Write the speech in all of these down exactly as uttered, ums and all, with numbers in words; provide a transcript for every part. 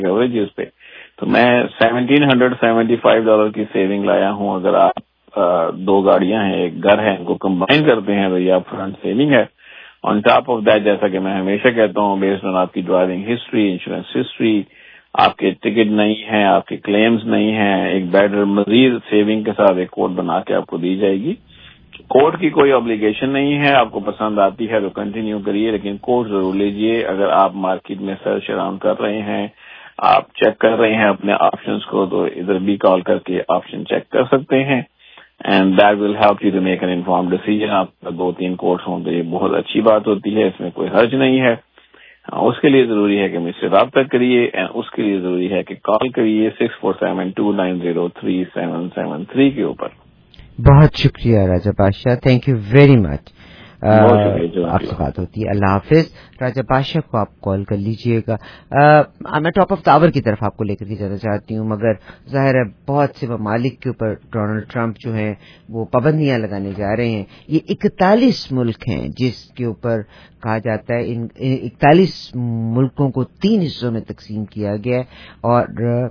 Beverages پہ. تو میں seventeen hundred seventy five dollar کی سیونگ لایا ہوں. اگر آپ دو گاڑیاں ہیں ایک گھر ہے ان کو کمبائن کرتے ہیں تو یہ آپ فرنٹ سیونگ ہے. آن ٹاپ آف دیٹ جیسا کہ میں ہمیشہ کہتا ہوں بیسڈ آن آپ کی ڈرائیونگ ہسٹری, انشورنس ہسٹری, آپ کے ٹکٹ نہیں ہیں, آپ کے کلیمز نہیں ہیں, ایک بیٹر مزید سیونگ کے ساتھ ایک کوڈ بنا کے آپ کو دی جائے گی. کوڈ کی کوئی obligation نہیں ہے, آپ کو پسند آتی ہے تو کنٹینیو کریے, لیکن کوڈ ضرور لیجئے. اگر آپ مارکیٹ میں سرچ اراؤنڈ کر رہے ہیں, آپ چیک کر رہے ہیں اپنے آپشنز کو, تو ادھر بھی کال کر کے آپشن چیک کر سکتے ہیں. And that will help you to make an inform decision. آپ کا دو تین کوڈس ہوں تو یہ بہت اچھی بات ہوتی ہے, اس میں کوئی حرج نہیں ہے. اس کے لیے ضروری ہے کہ مجھ سے رابطہ کریے, اس کے لیے ضروری ہے کہ کال کریے six four seven two nine zero three seven seven three کے اوپر. بہت شکریہ راجہ بادشاہ, تھینک یو ویری مچ. آپ سے بات ہوتی ہے. اللہ حافظ. راجہ بادشاہ کو آپ کال کر لیجئے گا. میں ٹاپ آف ٹاور کی طرف آپ کو لے کر کے جانا چاہتی ہوں, مگر ظاہر ہے بہت سے ممالک کے اوپر ڈونلڈ ٹرمپ جو ہیں وہ پابندیاں لگانے جا رہے ہیں. یہ اکتالیس ملک ہیں جس کے اوپر کہا جاتا ہے ان اکتالیس ملکوں کو تین حصوں میں تقسیم کیا گیا ہے, اور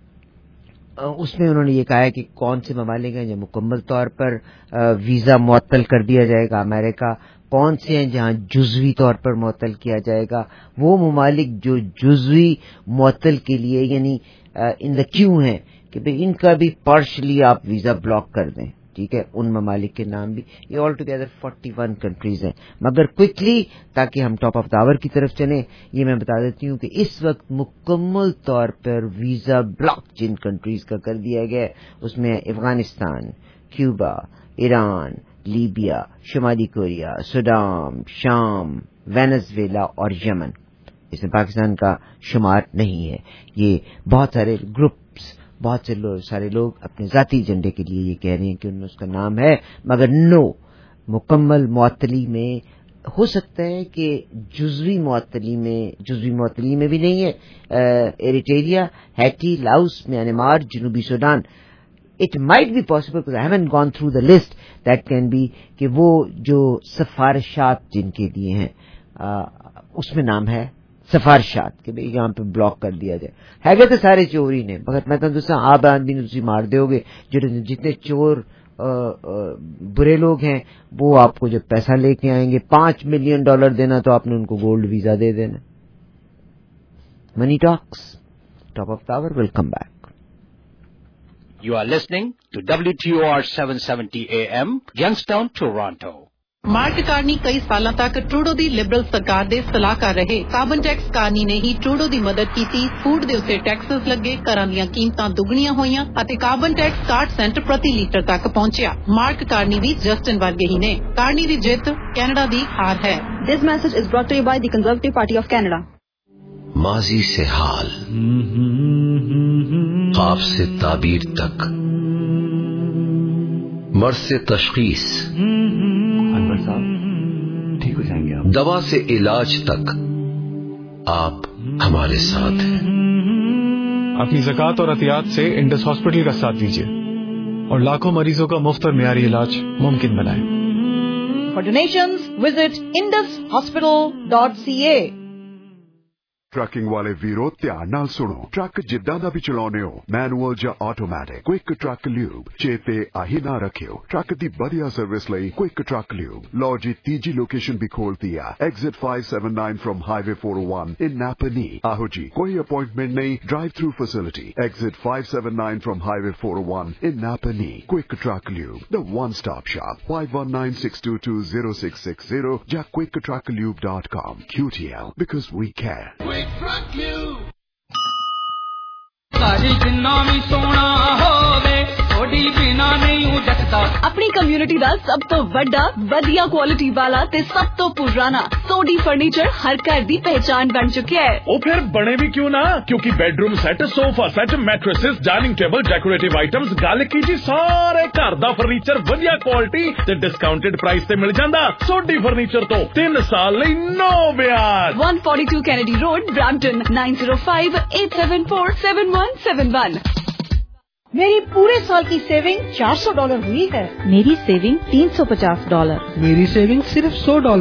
اس میں انہوں نے یہ کہا ہے کہ کون سے ممالک ہیں جو مکمل طور پر ویزا معطل کر دیا جائے گا امریکہ, کون سے ہیں جہاں جزوی طور پر معطل کیا جائے گا. وہ ممالک جو جزوی معطل کے لیے یعنی ان دا کیو ہیں کہ بھئی ان کا بھی پارشلی آپ ویزا بلاک کر دیں, ٹھیک ہے, ان ممالک کے نام بھی یہ all together forty one countries ہیں. مگر کوئکلی تاکہ ہم ٹاپ آف ٹاور کی طرف چلیں, یہ میں بتا دیتی ہوں کہ اس وقت مکمل طور پر ویزا بلاک جن کنٹریز کا کر دیا گیا ہے اس میں افغانستان, کیوبا, ایران, لیبیا, شمالی کوریا, سوڈان, شام, وینزویلا اور یمن. اس میں پاکستان کا شمار نہیں ہے. یہ بہت سارے گروپس, بہت سے لوگ سارے لوگ اپنے ذاتی ایجنڈے کے لیے یہ کہہ رہے ہیں کہ ان میں اس کا نام ہے, مگر نو, مکمل معطلی میں ہو سکتا ہے کہ جزوی معطلی میں جزوی معطلی میں بھی نہیں ہے. ایریٹریا, ہیٹی, لاؤس, میانمار, جنوبی Sudan. It might be possible because I haven't gone through the list that can be کہ وہ جو سفارشات جن کے دیے ہیں آ, اس میں نام ہے سفارشات کہ بھئی یہاں پہ بلاک کر دیا جائے. ہے گئے تو سارے چور ہی نے, مگر میں تندرست آپ آدمی نے تسی مار دے ہوگے. جتنے چور آ, آ, برے لوگ ہیں وہ آپ کو جب پیسہ لے کے آئیں گے پانچ ملین ڈالر دینا تو آپ نے ان کو گولڈ ویزا دے دینا. Money talks, top of tower, will come back. You are listening to W T O R seven seventy A M, Youngstown, Toronto. Mark Carney ਕਈ ਸਾਲਾਂ ਤੱਕ ਟਰੂਡੋ ਦੀ ਲਿਬਰਲ ਸਰਕਾਰ ਦੇ ਸਲਾਹਕਾਰ ਰਹੇ. ਕਾਰਬਨ ਟੈਕਸ ਕਾਰਨੀ ਨੇ ਹੀ ਟਰੂਡੋ ਦੀ ਮਦਦ ਕੀਤੀ. ਫੂਡ ਦੇ ਉੱਤੇ ਟੈਕਸਸ ਲੱਗੇ, ਘਰਾਂ ਦੀਆਂ ਕੀਮਤਾਂ ਦੁੱਗਣੀਆਂ ਹੋਈਆਂ ਅਤੇ ਕਾਰਬਨ ਟੈਕਸ ਸਾਠ ਸੈਂਟ ਪ੍ਰਤੀ ਲੀਟਰ ਤੱਕ ਪਹੁੰਚਿਆ. ਮਾਰਕ ਕਾਰਨੀ ਵੀ ਜਸਟਿਨ ਵਰਗੇ ਹੀ ਨੇ. ਕਾਰਨੀ ਦੀ ਜਿੱਤ ਕੈਨੇਡਾ ਦੀ ਹਾਰ ਹੈ. This message is brought to you by the Conservative Party of Canada. ماضی سے حال, خواب سے تعبیر تک, مرض سے تشخیص, انور صاحب ٹھیک ہو جائیں گے آپ, دوا سے علاج تک آپ ہمارے ساتھ ہیں. اپنی زکوٰۃ اور عطیات سے انڈس ہاسپٹل کا ساتھ دیجیے اور لاکھوں مریضوں کا مفت اور معیاری علاج ممکن بنائیں. For donations, visit indus hospital dot c a. Trucking ਵਾਲੇ ਵੀਰੋ ਧਿਆਨ ਨਾਲ ਸੁਣੋ. ਟਰੱਕ ਜਿੱਦਾਂ ਦਾ ਵੀ ਚਲਾਉਣੇ ਹੋ, ਮੈਨੂਅਲ ਜਾਂ ਆਟੋਮੈਟਿਕ, ਕੁਇਕ ਟਰੱਕ ਲਿਊਬ ਚੇਤੇ ਆਹੀ ਨਾ ਰੱਖਿਓ. ਟਰੱਕ ਦੀ ਵਧੀਆ ਸਰਵਿਸ ਲਈ ਕੁਇਕ ਟਰੱਕ ਲਿਊਬ. ਲਓ ਜੀ ਤੀਜੀ ਲੋਕੇਸ਼ਨ ਵੀ ਖੋਲਤੀ ਆ, exit five seventy-nine from highway four oh one in Napanee. ਆਹੋ ਜੀ, ਕੋਈ ਅਪਾਇੰਟਮੈਂਟ ਨਹੀਂ, drive through facility. Exit five seventy-nine from highway four oh one in Napanee. Quick truck lube, the one stop shop. five one nine six two two zero six six zero ਜਾਂ quick truck lube dot com. Q T L, because we care. ਸਾਡੀ ਜਿੰਨਾ ਵੀ ਸੋਹਣਾ ਹੋਵੇ ਥੋੜੀ ਬਿਨਾ ਨਹੀਂ ਜੱਟਦਾ. ਆਪਣੀ community ਦਾ ਸਭ ਤੋਂ ਵੱਡਾ, ਵਧੀਆ ਕੁਆਲਿਟੀ ਵਾਲਾ ਤੇ ਸਭ ਤੋਂ ਪੁਰਾਣਾ ਸੋਡੀ ਫਰਨੀਚਰ ਹਰ ਘਰ ਦੀ ਪਹਿਚਾਨ ਬਣ ਚੁੱਕਿਆ ਹੈ. ਉਹ ਫਿਰ ਬਣੇ ਵੀ ਕਿਉਂ ਨਾ, ਕਿਉਂਕਿ bedroom set, sofa set, mattresses, dining table, decorative items, ਗੱਲ ਕੀ ਜੀ ਸਾਰੇ ਘਰ ਦਾ ਫਰਨੀਚਰ ਵਧੀਆ ਕੁਆਲਿਟੀ ਤੇ ਡਿਸਕਾਊਂਟਡ ਪ੍ਰਾਈਸ ਤੇ ਮਿਲ ਜਾਂਦਾ. ਸੋਡੀ ਫਰਨੀਚਰ ਤੋਂ ਤਿੰਨ ਸਾਲ ਲਈ ਨੋ ਵਿਆਜ. one forty-two Kennedy Road, Brampton, nine zero five eight seven four seven one seven one. میری پورے سال کی سیونگ چار سو ڈالر ہوئی ہے. میری سیونگ تین سو پچاس ڈالر. میری سیونگ صرف سو ڈالر.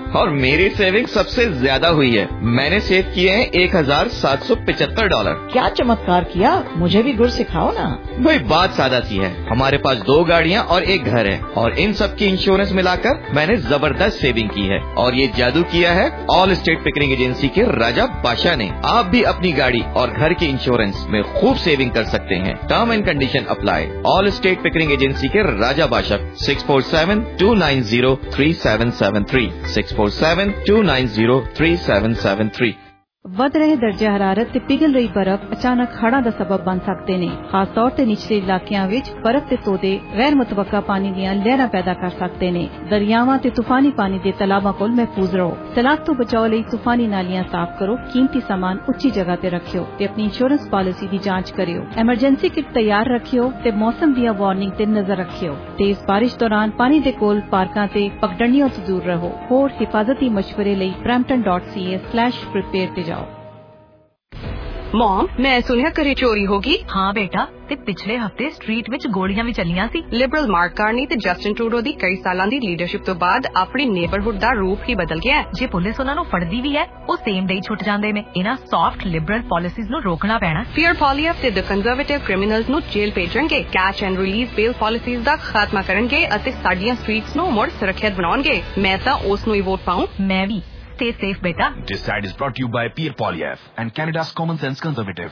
اور میری سیونگ سب سے زیادہ ہوئی ہے. میں نے سیو کیے ہیں ایک ہزار سات سو پچہتر ڈالر. کیا چمتکار کیا, مجھے بھی گر سکھاؤ نا. بھائی بات سادہ سی ہے, ہمارے پاس دو گاڑیاں اور ایک گھر ہے, اور ان سب کی انشورنس ملا کر میں نے زبردست سیونگ کی ہے. اور یہ جادو کیا ہے آل اسٹیٹ پکننگ ایجنسی کے راجہ بادشاہ نے. آپ بھی اپنی گاڑی اور گھر کی انشورنس میں خوب سیونگ کر سکتے ہیں. Term and condition apply. All state packing agency کے راجہ بادشاہ. Six four seven two nine zero three seven seven three six four seven two nine zero three seven seven three. ود رہے درجہ حرارت تے پگھل رہی برف اچانک ہڑاں دا سبب بن سکتے نے. خاص طور تے نچلے علاقیاں وچ برف تے تودے غیر متوقع پانی دیاں لہراں پیدا کر سکتے نے. دریاواں تے طوفانی پانی دے تالاباں کول محفوظ رہو. سیلاب تو بچاؤ لئی طوفانی نالیاں صاف کرو, قیمتی سامان اچھی جگہ تے رکھیو تے اپنی انشورنس پالیسی دی جانچ کریو. ایمرجنسی کٹ تیار رکھیو تے موسم دیاں وارننگ تے نظر رکھیو. تیز بارش دوران پانی دے کول پارکاں تے پگڈنڈیاں تو دور رہو. ہور حفاظتی مشورے لئی Brampton dot C A slash prepare تے جاؤ. موم, میں سنیا کری چوری ہوگی. ہاں بیٹا, تے پچھلے ہفتے اسٹریٹ وچ گولیاں بھی چلیاں سی. لبرل مارک کارنی تے جسٹن ٹروڈو دی کئی سالاں دی لیڈرشپ تو بعد اپنی نیبرہڈ دا روپ ہی بدل گیا ہے. جے پولیس انہاں نوں فڑدی بھی ہے او سیم ڈے چھٹ جاندے نے. انہاں سافٹ لبرل پالیسیز نوں روکنا پینا. فیئر پالیف تے دی کنزرویٹو کرمینلز نوں جیل بھیجن گے, catch and release bail policies دا خاتمہ کرن گے اتے ساڈیاں سٹریٹس نوں مڑ سرکھیت بناون گے. میں تاں اس نوں ہی ووٹ پاؤں. میں بھی. Stay safe, beta. This side is brought to you by Peer Polyaf and Canada's Common Sense Conservative.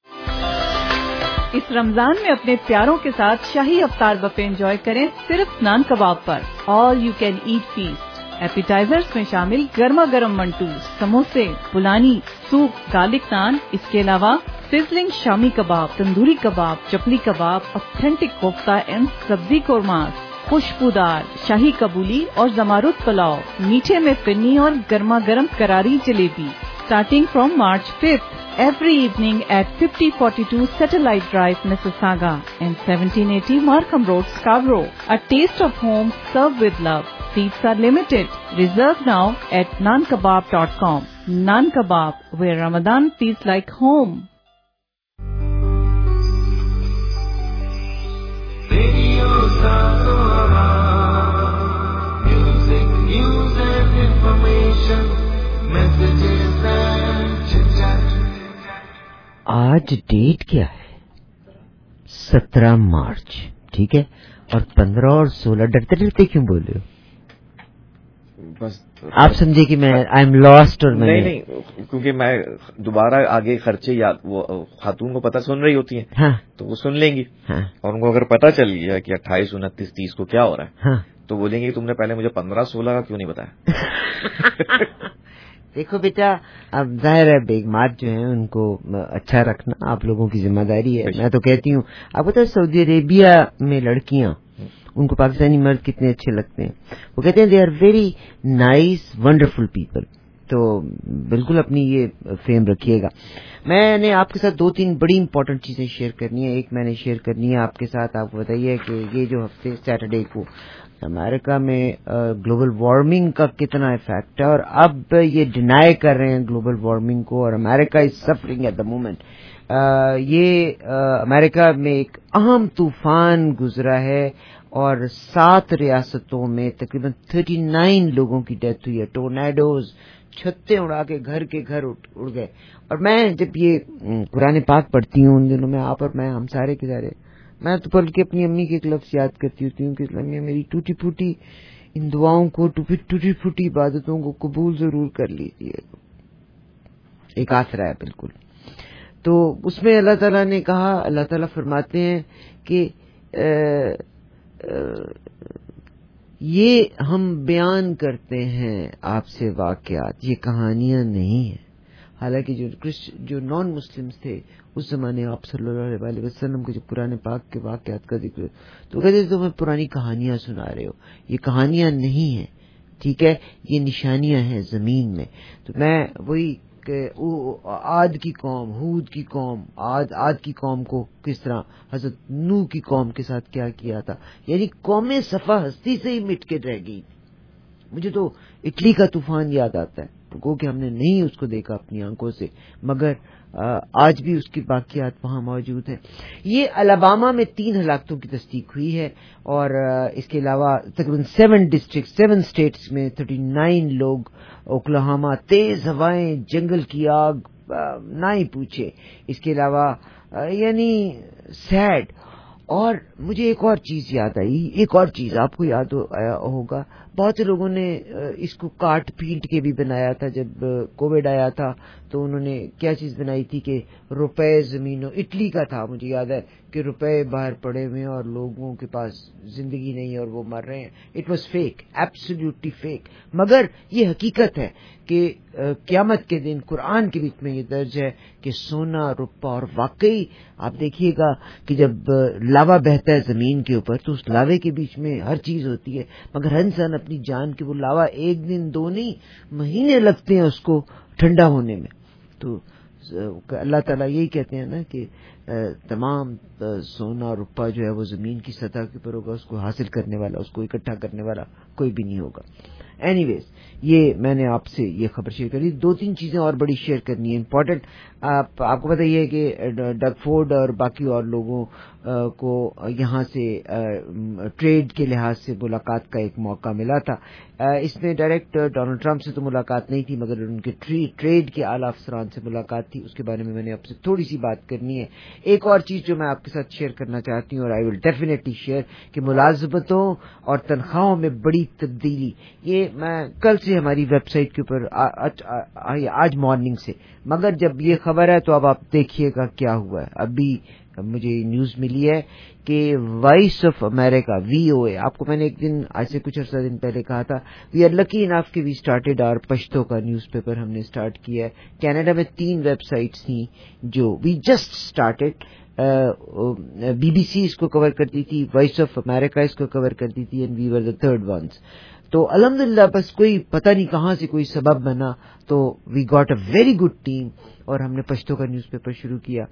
اس رمضان میں اپنے پیاروں کے ساتھ شاہی افطار بفے انجوائے کریں صرف نان کباب پر. All you can eat feast. Appetizers میں شامل گرما گرم منٹو, سموسے, پلانی, سوپ, گارلک نان. اس کے علاوہ sizzling shami kebab, tandoori kebab, chapli kebab, authentic kofta and sabzi قورماس, خوشبودار شاہی قبولی اور زمارد پلاؤ, میٹھے میں فنی اور گرما گرم کراری jalebi. Starting from March fifth, every evening at fifty forty two satellite drive, Mississauga and seventeen eighty Markham road, Scarborough. A taste of home served with love. Seats are limited. Reserve now at naan kebab dot com. Naan Kebab, where Ramadan feels like home. آج date کیا ہے؟ سترہ مارچ. ٹھیک ہے, اور پندرہ اور سولہ ڈرتے ڈرتے کیوں بول رہے ہو؟ بس آپ سمجھے کہ میں آئی ایم لاسٹ. اور نہیں نہیں, کیونکہ میں دوبارہ آگے خرچے یا وہ خاتون کو پتہ سن رہی ہوتی ہیں, ہاں تو وہ سن لیں گی, ہاں, اور ان کو اگر پتہ چل گیا کہ اٹھائیس انتیس تیس کو کیا ہو رہا ہے, ہاں, تو بولیں گے تم نے پہلے مجھے پندرہ سولہ کا کیوں نہیں بتایا. دیکھو بیٹا, اب ظاہر ہے بیگمات جو ہیں ان کو اچھا رکھنا آپ لوگوں کی ذمہ داری ہے. میں تو کہتی ہوں, آپ بتاؤ سعودی عربیہ میں لڑکیاں, ان کو پاکستانی مرد کتنے اچھے لگتے ہیں. وہ کہتے ہیں they are very nice wonderful people. تو بالکل اپنی یہ فیم رکھیے گا. میں نے آپ کے ساتھ دو تین بڑی امپورٹنٹ چیزیں شیئر کرنی ہے. ایک میں نے شیئر کرنی ہے آپ کے ساتھ, آپ کو بتائیے کہ یہ جو ہفتے سیٹرڈے کو امریکہ میں گلوبل وارمنگ کا کتنا افیکٹ ہے, اور اب یہ ڈینائی کر رہے ہیں گلوبل وارمنگ کو, اور America is suffering at the moment. یہ امریکہ میں ایک اہم طوفان گزرا ہے اور سات ریاستوں میں تقریباً تھرٹی نائن لوگوں کی ڈیتھ ہوئی ہے. ٹورنیڈوز چھتے اڑا کے گھر کے گھر اڑ گئے. اور میں جب یہ قرآن پاک پڑھتی ہوں ان دنوں میں, آپ اور میں ہم سارے کے سارے, میں تو بلکہ اپنی امی کے ایک لفظ یاد کرتی ہوتی ہوں کہ اسلامیہ میری ٹوٹی پھوٹی ان دعاؤں کو, ٹوٹی پھوٹی عبادتوں کو قبول ضرور کر لیجیے. ایک آسرا ہے بالکل. تو اس میں اللہ تعالیٰ نے کہا, اللہ تعالیٰ فرماتے ہیں کہ یہ ہم بیان کرتے ہیں آپ سے واقعات, یہ کہانیاں نہیں ہیں. حالانکہ جو جو نان مسلمز تھے اس زمانے آپ صلی اللہ علیہ وسلم کے جو قرآن پاک کے واقعات کا ذکر, تو کہتے تمہیں پرانی کہانیاں سنا رہے ہو. یہ کہانیاں نہیں ہیں, ٹھیک ہے, یہ نشانیاں ہیں زمین میں. تو میں وہی کہ عاد کی قوم, ہود کی قوم, عاد عاد کی قوم کو کس طرح حضرت نوح کی قوم کے ساتھ کیا کیا تھا, یعنی قوم صفا ہستی سے ہی مٹ کے رہ گئی. مجھے تو اٹلی کا طوفان یاد آتا ہے, کو کہ ہم نے نہیں اس کو دیکھا اپنی آنکھوں سے, مگر آج بھی اس کی باقیات وہاں موجود ہیں. یہ الاباما میں تین ہلاکتوں کی تصدیق ہوئی ہے اور اس کے علاوہ تقریباً سیون ڈسٹرکٹ سیون اسٹیٹس میں تھرٹی نائن لوگ. اوکلاہوما تیز ہوائیں, جنگل کی آگ, نہ ہی پوچھے. اس کے علاوہ یعنی سیڈ. اور مجھے ایک اور چیز یاد آئی, ایک اور چیز آپ کو یاد ہوگا, بہت سے لوگوں نے اس کو کاٹ پینٹ کے بھی بنایا تھا. جب کووڈ آیا تھا تو انہوں نے کیا چیز بنائی تھی کہ روپے زمینوں, اٹلی کا تھا مجھے یاد ہے, کہ روپے باہر پڑے ہوئے ہیں اور لوگوں کے پاس زندگی نہیں ہے اور وہ مر رہے ہیں. It was fake, absolutely fake. مگر یہ حقیقت ہے کہ قیامت کے دن قرآن کے بیچ میں یہ درج ہے کہ سونا روپا, اور واقعی آپ دیکھیے گا کہ جب لاوا بہتا ہے زمین کے اوپر تو اس لاوے کے بیچ میں ہر چیز ہوتی ہے, مگر ہر انسان اپنی جان کے, وہ لاوا ایک دن دو نہیں مہینے لگتے ہیں اس کو ٹھنڈا ہونے میں. تو اللہ تعالیٰ یہی کہتے ہیں نا کہ تمام سونا روپا جو ہے وہ زمین کی سطح کے اوپر ہوگا, اس کو حاصل کرنے والا, اس کو اکٹھا کرنے والا کوئی بھی نہیں ہوگا. اینی ویز, یہ میں نے آپ سے یہ خبر شیئر کری. دو تین چیزیں اور بڑی شیئر کرنی ہے امپورٹنٹ. آپ آپ کو پتہ یہ ہے کہ ڈگ فورڈ اور باقی اور لوگوں کو یہاں سے ٹریڈ کے لحاظ سے ملاقات کا ایک موقع ملا تھا. اس میں ڈائریکٹ ڈونلڈ ٹرمپ سے تو ملاقات نہیں تھی, مگر ان کے ٹریڈ کے اعلیٰ افسران سے ملاقات تھی. اس کے بارے میں میں نے آپ سے تھوڑی سی بات کرنی ہے. ایک اور چیز جو میں آپ کے ساتھ شیئر کرنا چاہتی ہوں, اور آئی ول ڈیفینیٹلی شیئر, کہ ملازمتوں اور تنخواہوں میں بڑی تبدیلی. یہ میں کل سے ہماری ویب سائٹ کے اوپر, آج مارننگ سے, مگر جب یہ خبر ہے تو اب آپ دیکھیے گا کیا ہوا ہے. ابھی مجھے نیوز ملی ہے کہ وائس آف امریکہ وی او اے, آپ کو میں نے ایک دن آج سے کچھ عرصہ دن پہلے کہا تھا, وی آر لکی انف کہ وی اسٹارٹیڈ اور پشتو کا نیوز پیپر ہم نے اسٹارٹ کیا ہے. کینیڈا میں تین ویب سائٹس تھیں جو we just started. B B C اس کو کور کرتی تھی, وائس آف امریکہ اس کو کور کرتی تھی, and we were the third ones. تو الحمدللہ بس کوئی پتہ نہیں کہاں سے کوئی سبب بنا تو we got a very good team اور ہم نے پشتو کا نیوز پیپر شروع کیا.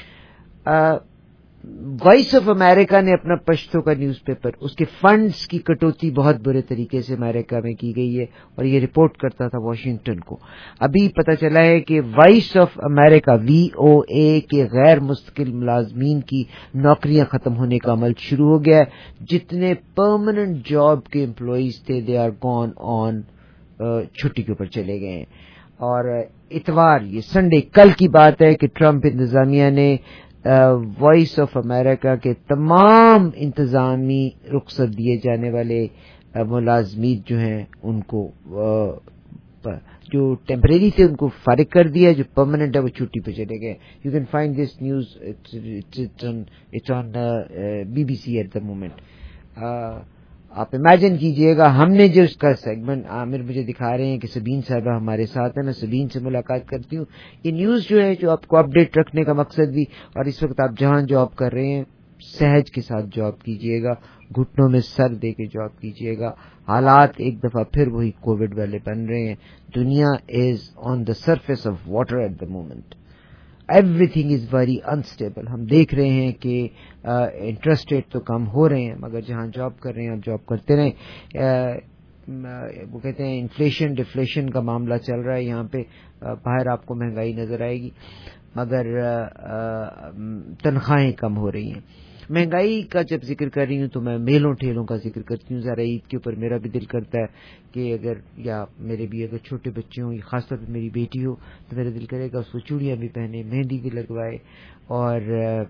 وائس آف امریکہ نے اپنا پشتو کا نیوز پیپر, اس کے فنڈز کی کٹوتی بہت برے طریقے سے امریکہ میں کی گئی ہے اور یہ رپورٹ کرتا تھا واشنگٹن کو. ابھی پتہ چلا ہے کہ وائس آف امریکہ وی او اے کے غیر مستقل ملازمین کی نوکریاں ختم ہونے کا عمل شروع ہو گیا ہے. جتنے پرماننٹ جاب کے امپلائیز تھے دے آر گون آن, چھٹی کے اوپر چلے گئے ہیں. اور اتوار, یہ سنڈے کل کی بات ہے کہ ٹرمپ انتظامیہ نے وائس آف امریکہ کے تمام انتظامی رخصت دیے جانے والے ملازمین جو ہیں ان کو, جو ٹیمپریری تھے ان کو فارغ کر دیا, جو پرماننٹ ہے وہ چھٹی پہ چلے گئے. You can find this news, it's on B B C at the moment. آپ امیجن کیجئے گا, ہم نے جو اس کا سیگمنٹ, عامر مجھے دکھا رہے ہیں کہ سبین صاحبہ ہمارے ساتھ ہیں, میں سبین سے ملاقات کرتی ہوں. یہ نیوز جو ہے جو آپ کو اپڈیٹ رکھنے کا مقصد بھی, اور اس وقت آپ جہاں جاب کر رہے ہیں سہج کے ساتھ جاب کیجئے گا, گھٹنوں میں سر دے کے جاب کیجئے گا. حالات ایک دفعہ پھر وہی کووڈ والے بن رہے ہیں. دنیا is on the surface of water at the moment. Everything is very unstable. ہم دیکھ رہے ہیں کہ انٹرسٹ ریٹ تو کم ہو رہے ہیں, مگر جہاں جاب کر رہے ہیں آپ جاب کرتے رہیں. وہ کہتے ہیں انفلیشن ڈفلیشن کا معاملہ چل رہا ہے یہاں پہ. باہر آپ کو مہنگائی نظر آئے گی مگر تنخواہیں کم ہو رہی ہیں. مہنگائی کا جب ذکر کر رہی ہوں تو میں میلوں ٹھیلوں کا ذکر کرتی ہوں. ذرا عید کے اوپر میرا بھی دل کرتا ہے کہ اگر, یا میرے بھی اگر چھوٹے بچے ہوں, خاص طور پہ میری بیٹی ہو, تو میرا دل کرے گا اس کو چوڑیاں بھی پہنے, مہندی بھی لگوائے, اور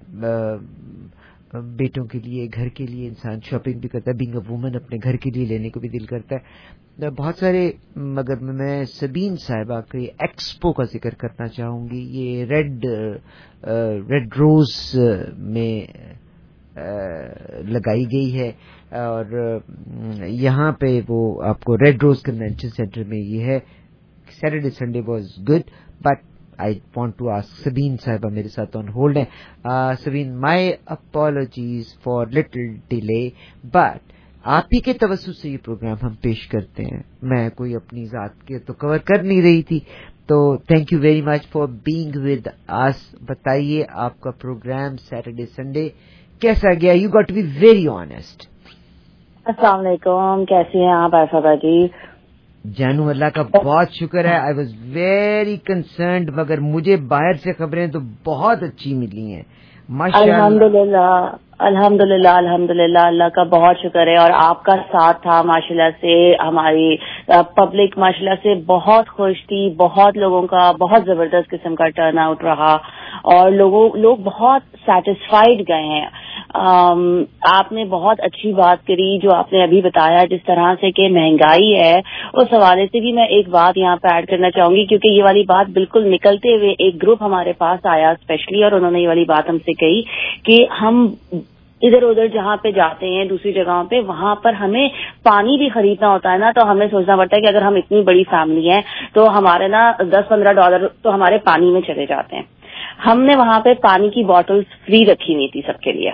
بیٹوں کے لیے, گھر کے لیے انسان شاپنگ بھی کرتا ہے. بینگ اے وومن اپنے گھر کے لیے لینے کو بھی دل کرتا ہے بہت سارے. مگر میں سبین صاحبہ کے ایکسپو کا ذکر کرنا چاہوں گی. یہ ریڈ ریڈ روز میں لگائی گئی ہے, اور یہاں پہ وہ آپ کو ریڈ روز کنونشن سینٹر میں یہ ہے. Saturday Sunday was good, but I want to ask Sabeen صاحبہ میرے ساتھ آن ہولڈ ہیں. Sabeen, my apologies for little delay, but آپ ہی کے توسط سے یہ پروگرام ہم پیش کرتے ہیں. میں کوئی اپنی ذات کے تو کور کر نہیں رہی تھی, تو thank you very much for being with us. بتائیے آپ کا پروگرام سیٹرڈے سنڈے کیسا گیا؟ You got to be very honest. السلام علیکم, کیسی ہیں آپ عائشہ جی؟ جانو اللہ کا بہت شکر ہے. آئی واز ویری کنسرنڈ, مگر مجھے باہر سے خبریں تو بہت اچھی ملی ہیں ماشاءاللہ. الحمدللہ الحمدللہ الحمدللہ اللہ کا بہت شکر ہے. اور آپ کا ساتھ تھا ماشاءاللہ سے, ہماری پبلک ماشاءاللہ سے بہت خوش تھی, بہت لوگوں کا بہت زبردست قسم کا ٹرن آؤٹ رہا اور لوگوں لوگ بہت سیٹسفائیڈ گئے ہیں. آم, آپ نے بہت اچھی بات کری جو آپ نے ابھی بتایا, جس طرح سے کہ مہنگائی ہے, اس حوالے سے بھی میں ایک بات یہاں پہ ایڈ کرنا چاہوں گی, کیونکہ یہ والی بات بالکل نکلتے ہوئے ایک گروپ ہمارے پاس آیا اسپیشلی, اور انہوں نے یہ والی بات ہم سے کہی کہ ہم ادھر ادھر جہاں پہ جاتے ہیں دوسری جگہوں پہ, وہاں پر ہمیں پانی بھی خریدنا ہوتا ہے نا, تو ہمیں سوچنا پڑتا ہے کہ اگر ہم اتنی بڑی فیملی ہیں تو ہمارے نا دس پندرہ ڈالر تو ہمارے پانی میں چلے جاتے ہیں. ہم نے وہاں پہ پانی کی بوٹلز فری رکھی ہوئی تھی سب کے لیے.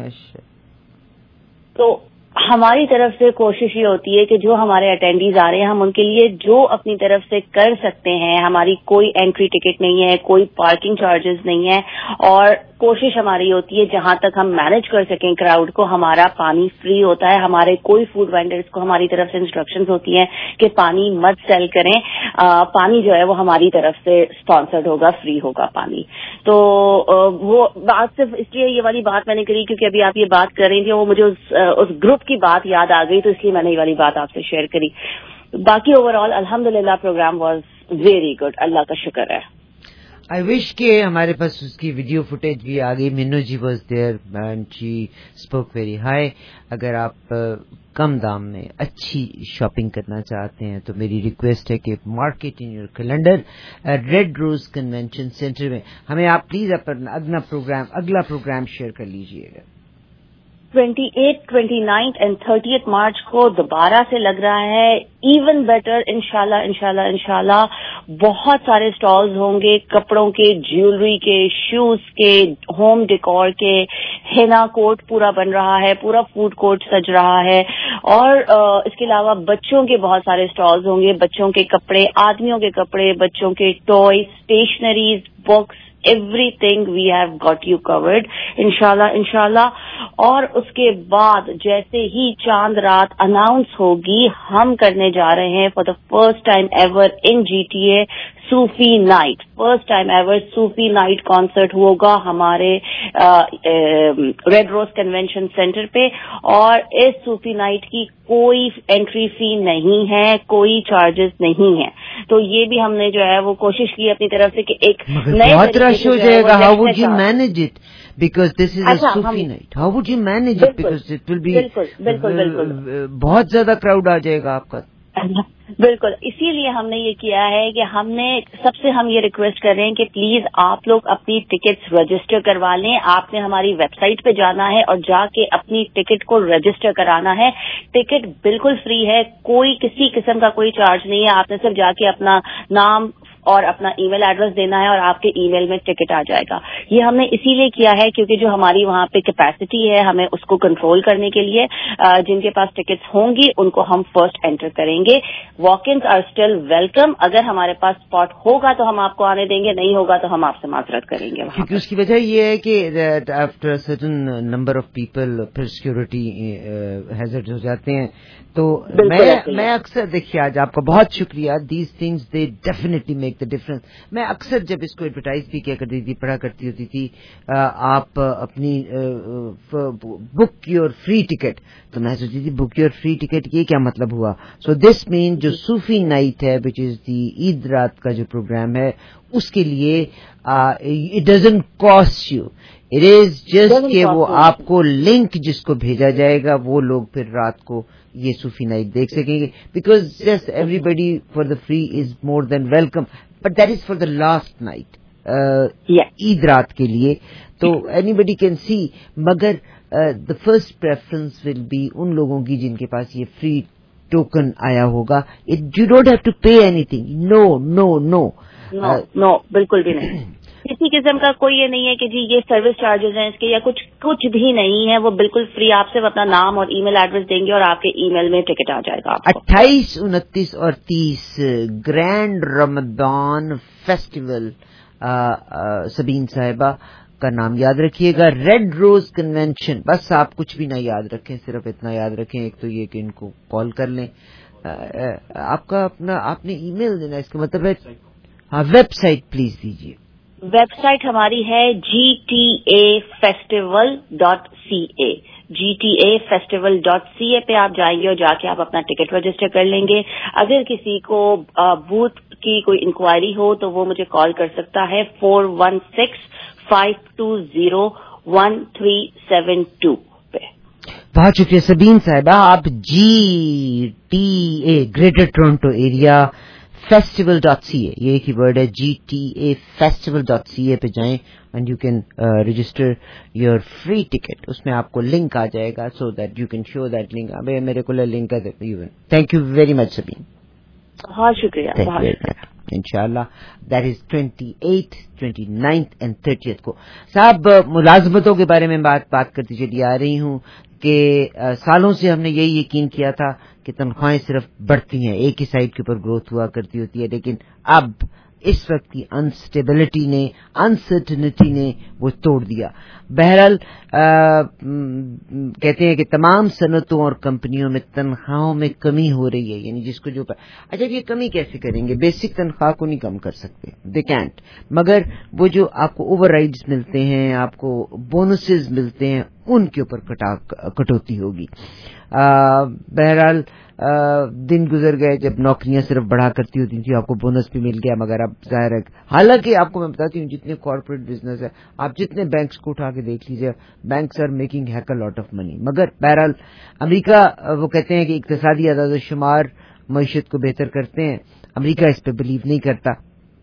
تو ہماری طرف سے کوشش یہ ہوتی ہے کہ جو ہمارے اٹینڈیز آ رہے ہیں ہم ان کے لیے جو اپنی طرف سے کر سکتے ہیں, ہماری کوئی انٹری ٹکٹ نہیں ہے, کوئی پارکنگ چارجز نہیں ہے, اور کوشش ہماری ہوتی ہے جہاں تک ہم مینج کر سکیں کراؤڈ کو, ہمارا پانی فری ہوتا ہے. ہمارے کوئی فوڈ وینڈرز کو ہماری طرف سے انسٹرکشنز ہوتی ہیں کہ پانی مت سیل کریں, آ, پانی جو ہے وہ ہماری طرف سے اسپانسرڈ ہوگا, فری ہوگا پانی. تو وہ بات صرف اس لیے یہ والی بات میں نے کری کیونکہ ابھی آپ یہ بات کر رہی تھی, وہ مجھے اس, اس گروپ کی بات یاد آ گئی, تو اس لیے میں نے یہ والی بات آپ سے شیئر کری. باقی اوور آل الحمدللہ پروگرام واز ویری گڈ, اللہ کا شکر ہے. آئی وش کہ ہمارے پاس اس کی ویڈیو فوٹیج بھی آ گئی. Meenu ji was there and she spoke very high. اگر آپ کم دام میں اچھی شاپنگ کرنا چاہتے ہیں تو میری ریکویسٹ ہے کہ mark it in your calendar red rose convention centre میں ہمیں آپ پلیز اپنا اگلا پروگرام اگلا پروگرام شیئر کر لیجیے گا. Twenty eight twenty ninth and thirtieth March کو دوبارہ سے لگ رہا ہے ایون بیٹر انشاءاللہ انشاءاللہ انشاءاللہ. بہت سارے سٹالز ہوں گے, کپڑوں کے, جیولری کے, شوز کے, ہوم ڈیکور کے. ہینا کوٹ پورا بن رہا ہے, پورا فوڈ کورٹ سج رہا ہے, اور اس کے علاوہ بچوں کے بہت سارے سٹالز ہوں گے, بچوں کے کپڑے, آدمیوں کے کپڑے, بچوں کے toys, stationeries, books, everything we have got you covered انشاءاللہ انشاءاللہ. اور اس کے بعد جیسے ہی چاند رات اناؤنس ہوگی, ہم کرنے جا رہے ہیں for the first time ever in G T A Sufi night. First time ever Sufi night concert ہوگا ہمارے ریڈ روز کنونشن سینٹر پہ, اور اس صوفی نائٹ کی کوئی انٹری فی نہیں ہے, کوئی چارجز نہیں ہے. تو یہ بھی ہم نے جو ہے وہ کوشش کی اپنی طرف سے کہ ایک نئے بہت رش ہو جائے گا. How would you manage it because this is a Sufi night. How would you manage it? Because it will be بالکل بالکل بہت زیادہ کراؤڈ آ جائے گا آپ کا. بالکل, اسی لیے ہم نے یہ کیا ہے کہ ہم نے سب سے ہم یہ ریکویسٹ کر رہے ہیں کہ پلیز آپ لوگ اپنی ٹکٹس رجسٹر کروا لیں. آپ نے ہماری ویب سائٹ پہ جانا ہے اور جا کے اپنی ٹکٹ کو رجسٹر کرانا ہے. ٹکٹ بالکل فری ہے, کوئی کسی قسم کا کوئی چارج نہیں ہے. آپ نے صرف جا کے اپنا نام اور اپنا ای میل ایڈریس دینا ہے اور آپ کے ای میل میں ٹکٹ آ جائے گا. یہ ہم نے اسی لیے کیا ہے کیونکہ جو ہماری وہاں پہ کیپیسٹی ہے ہمیں اس کو کنٹرول کرنے کے لیے جن کے پاس ٹکٹس ہوں گی ان کو ہم فرسٹ انٹر کریں گے. Walk ins are still welcome. اگر ہمارے پاس اسپاٹ ہوگا تو ہم آپ کو آنے دیں گے, نہیں ہوگا تو ہم آپ سے معذرت کریں گے. کیونکہ اس کی وجہ یہ ہے کہ after certain number of people پھر سیکورٹی ہیزرڈ ہو جاتے ہیں. تو میں میں اکثر دیکھیے آج آپ کا بہت شکریہ. These things they definitely make the difference. میں اکثر جب اس کو ایڈورٹائز بھی کیا کرتی تھی, پڑھا کرتی ہوتی تھی, آپ اپنی بک یور فری ٹکٹ, تو میں سوچتی تھی بک یور فری ٹکٹ یہ کیا مطلب ہوا. سو دس مین جو صوفی نائٹ ہے وچ از دی عید رات کا جو پروگرام ہے اس کے لیے it doesn't cost you, it is just کہ وہ آپ کو لنک جس کو بھیجا جائے گا وہ لوگ پھر رات کو یہ صوفی نائٹ دیکھ سکیں گے. Because just everybody for the free is more than welcome, but that is for the last night, Eid رات کے لیے. تو اینی بڈی کین سی, مگر the first preference will be ان لوگوں کی جن کے پاس یہ فری ٹوکن آیا ہوگا. You don't have to pay اینی تھنگ. نو نو نو نو بالکل بھی نہیں. کسی قسم کا کوئی یہ نہیں ہے کہ جی یہ سروس چارجز ہیں اس کے یا کچھ کچھ بھی نہیں ہے. وہ بالکل فری. آپ سے اپنا نام اور ای میل ایڈریس دیں گے اور آپ کے ای میل میں ٹکٹ آ جائے گا. اٹھائیس انتیس اور تیس گرینڈ رمضان فیسٹیول. سبین صاحبہ کا نام یاد رکھیے گا, ریڈ روز کنونشن. بس آپ کچھ بھی نہ یاد رکھیں, صرف اتنا یاد رکھیں ایک تو یہ کہ ان کو کال کر لیں आपका अपना आपने ईमेल देना, इसका मतलब है हाँ वेबसाइट प्लीज दीजिए. वेबसाइट हमारी है G T A festival dot C A. G T A festival dot C A पे आप जाएंगे और जाके आप अपना टिकट रजिस्टर कर लेंगे. अगर किसी को बूथ की कोई इंक्वायरी हो तो वो मुझे कॉल कर सकता है four one six five two zero one three seven two पे. बहुत शुक्रिया सबीन साहिबा. आप G T A greater Toronto area festival dot C A, ये एक ही वर्ड है, G T A festival dot C A पे जाएं and you can register your free ticket. उसमें आपको लिंक आ जाएगा so that you can show that link. अबे मेरे को लिंक है. Thank you very much Sabeen. बहुत शुक्रिया. बहुत शुक्रिया. इंशाल्लाह that is twenty eight, twenty ninth and thirtieth को. साहब मुलाजमतों के बारे में बात बात करती चली आ रही हूँ कि सालों से हमने यही यकीन किया था कि तनख्वाहें सिर्फ बढ़ती हैं, एक ही साइड के ऊपर ग्रोथ हुआ करती होती है, लेकिन अब इस वक्त की अनस्टेबिलिटी ने, अनसर्टेनिटी ने वो तोड़ दिया. बहरहाल कहते हैं कि तमाम सनतों और कंपनियों में तनख्वाहों में कमी हो रही है, यानी जिसको जो अच्छा ये कमी कैसे करेंगे? बेसिक तनख्वाह को नहीं कम कर सकते, दे कैंट, मगर वो जो आपको ओवरराइड्स मिलते हैं, आपको बोनसेस मिलते हैं, उनके ऊपर कटा कटौती होगी. बहरहाल दिन गुजर गए जब नौकरियां सिर्फ बढ़ा करती होती थी, आपको बोनस भी मिल गया, मगर अब जाहिर है, हालांकि आपको मैं बताती हूँ जितने कॉर्पोरेट बिजनेस है, आप जितने बैंक्स को उठा के देख लीजिए, banks are making heck a lot of money. मगर बहरहाल अमेरिका, वो कहते हैं कि इक्तिसादी अदाद शुमार मईशत को बेहतर करते हैं, अमेरिका इस पे बिलीव नहीं करता.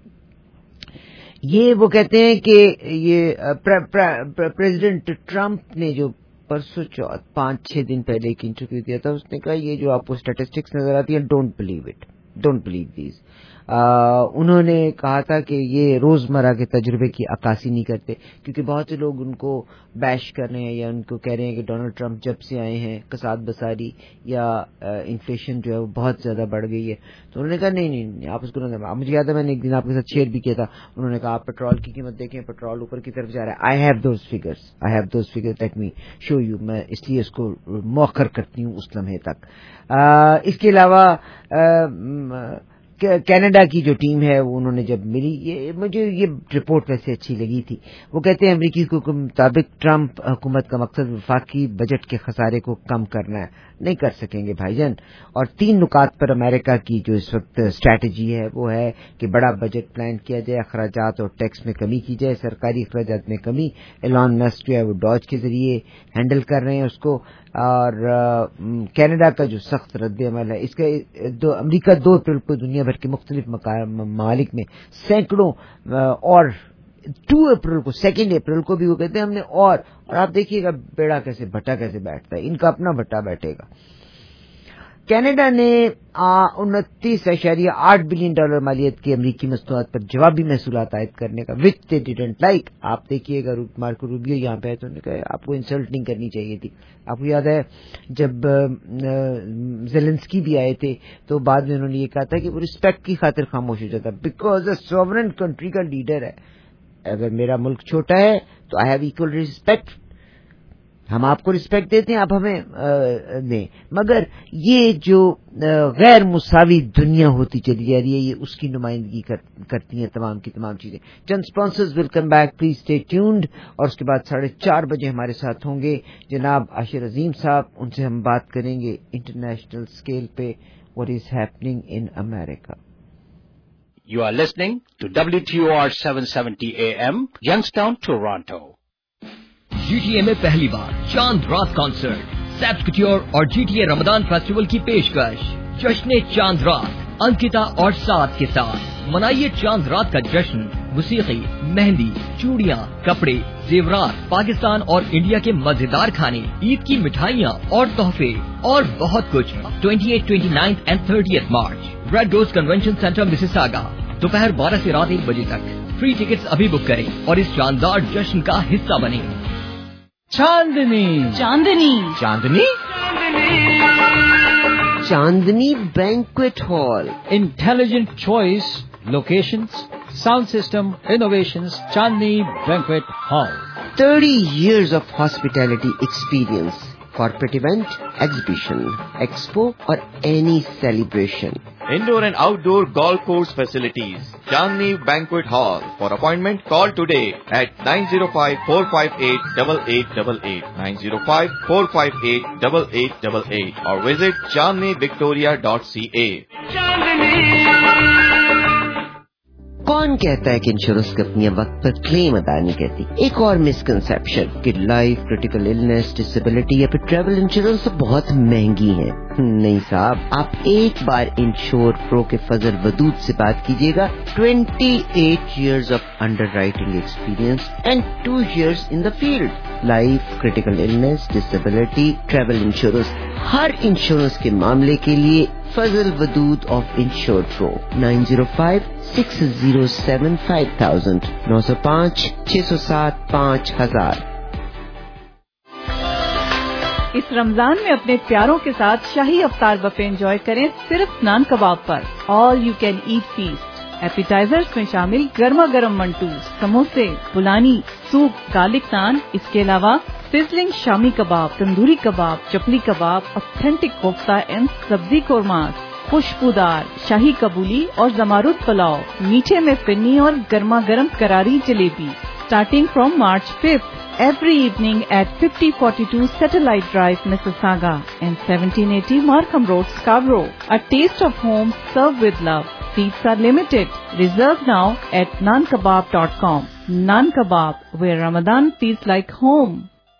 ये वो कहते हैं कि ये प्र, प्र, प्र, प्रेसिडेंट ट्रंप ने जो परसों चौथ पांच छह दिन पहले एक इंटरव्यू दिया था, उसने कहा ये जो आपको स्टैटिस्टिक्स नजर आती है, don't believe it, don't believe these. उन्होंने कहा था कि ये रोजमर्रा के तजुर्बे की अक्कासी नहीं करते, क्योंकि बहुत से लोग उनको बैश कर रहे हैं या उनको कह रहे हैं कि डोनाल्ड ट्रंप जब से आए हैं कसाद बसारी या इन्फ्लेशन जो है वो बहुत ज्यादा बढ़ गई है. तो उन्होंने कहा नहीं नहीं, नहीं आप उसको नहीं. मुझे याद है मैंने एक दिन आपके साथ शेयर भी किया था. उन्होंने कहा आप पेट्रोल की कीमत देखें, पेट्रोल ऊपर की तरफ जा रहा है. I have those figures, I have those figures, let me show you. मैं इसलिए इसको मौखर करती हूँ उस लम्हे तक. आ, इसके अलावा कनाडा की जो टीम है वो उन्होंने जब मिली, ये मुझे ये रिपोर्ट वैसे अच्छी लगी थी. वो कहते हैं अमेरिकी हुकूमत के मुताबिक ट्रंप हुकूमत का मकसद वफाकी बजट के खसारे को कम करना है. नहीं कर सकेंगे भाईजान. और तीन नुकात पर अमेरिका की जो इस वक्त स्ट्रैटेजी है वो है कि बड़ा बजट प्लान किया जाए, अखराजात और टैक्स में कमी की जाए, सरकारी अखराजात में कमी. एलॉन मस्क जो है वो डॉज के जरिए हैंडल कर रहे हैं उसको. और कनाडा का जो सख्त रद्द अमल है, इसका दो अमरीका दो अप्रैल को दुनिया भर के मुख्तलिफ ममालिक में सैकड़ों, और टू अप्रैल को, सेकेंड अप्रैल को भी वो कहते हैं हमने, और और आप देखिएगा बेड़ा कैसे भट्टा कैसे बैठता है, इनका अपना भट्टा बैठेगा. कनाडा ने उनतीस अशारिया आठ बिलियन डॉलर मालियत की अमरीकी मसनूआत पर जवाबी महसूलात आयद करने का, विच दे डिडंट लाइक. आप देखिएगा मार्को रूबियो यहाँ पे है तो उन्होंने कहा आपको इंसल्ट नहीं करनी चाहिए थी. आपको याद है जब जेलेंस्की भी आए थे तो बाद में उन्होंने ये कहा था कि वो रिस्पेक्ट की खातिर खामोश हो जाता, बिकॉज अ सॉवरेन कंट्री का लीडर है. अगर मेरा मुल्क छोटा है तो आई हैव इक्वल रिस्पेक्ट, हम आपको रिस्पेक्ट देते हैं, आप हमें दें. मगर ये जो गैर मुसावी दुनिया होती चली जा रही है, ये उसकी नुमाइंदगी कर, करती हैं तमाम की तमाम चीजें. चंद sponsors will come back, please stay tuned. और उसके बाद साढ़े चार बजे हमारे साथ होंगे जनाब आशिर अजीम साहब. उनसे हम बात करेंगे इंटरनेशनल स्केल पे what is happening in America. You are listening to W T O R seven seventy A M, Youngstown, Toronto. G T A में पहली बार चांद रात कॉन्सर्ट, सैप्स कट्योर और G T A Ramzan festival की पेशकश. जश्न चांद रात अंकिता और साथ के साथ मनाइए चांद रात का जश्न. मुसीकी, मेहंदी, चूड़ियाँ, कपड़े, जेवरात, पाकिस्तान और इंडिया के मजेदार खाने, ईद की मिठाइयाँ और तोहफे और बहुत कुछ. अट्ठाईस, उनतीस एंड तीस March, red rose convention centre Mississauga, दोपहर बारह से रात एक बजे तक. फ्री टिकट्स अभी बुक करें और इस शानदार जश्न का हिस्सा बने. Chandni Chandni Chandni Chandni banquet hall. Intelligent choice, locations, sound system, innovations. Chandni banquet hall. thirty years of hospitality experience. corporate event, exhibition, expo or any celebration. Indoor and outdoor golf course facilities. Chandni Banquet Hall. For appointment, call today at nine zero five, four five eight, eight eight eight eight, nine zero five, four five eight, eight eight eight eight or visit chandni victoria dot c a. कौन कहता है कि insurance कंपनियां वक्त पर claim अदा नहीं करती? एक और मिसकंसेप्शन कि लाइफ, क्रिटिकल इलनेस, डिसेबिलिटी या फिर ट्रैवल इंश्योरेंस तो बहुत महंगी है। नहीं साहब, आप एक बार इंश्योर प्रो के फजल वदूद से बात कीजिएगा। अट्ठाईस years of underwriting experience and two years in the field. Life, critical illness, disability, travel insurance, हर इंश्योरेंस के मामले के लिए Fazal Wadood of insure pro nine zero five six zero seven five thousand नौ सौ पाँच छह सौ सात पाँच हजार। इस रमजान में अपने प्यारों के साथ शाही अफ्तार बफे एंजॉय करें सिर्फ नान कबाब पर। All you can eat feast. Appetisers में शामिल गर्मा गर्म मंटू, समोसे, पुलानी, सूप, गार्लिक नान, इसके अलावा सिजलिंग शामी कबाब, तंदूरी कबाब, चपली कबाब, ऑथेंटिक कोफ्ता एंड सब्जी कोरमास, खुशबूदार शाही कबूली और जमारुद पुलाव, मीठे में फिन्नी और गर्मा गर्म करारी jalebi. Starting from March fifth, every evening at fifty forty-two Satellite Drive, Mississauga, and seventeen eighty Markham Road, Scarborough. A taste of home served with love. Seats are limited. Reserve now at naan kebab dot com. Naan Kebab, where Ramadan feels like home.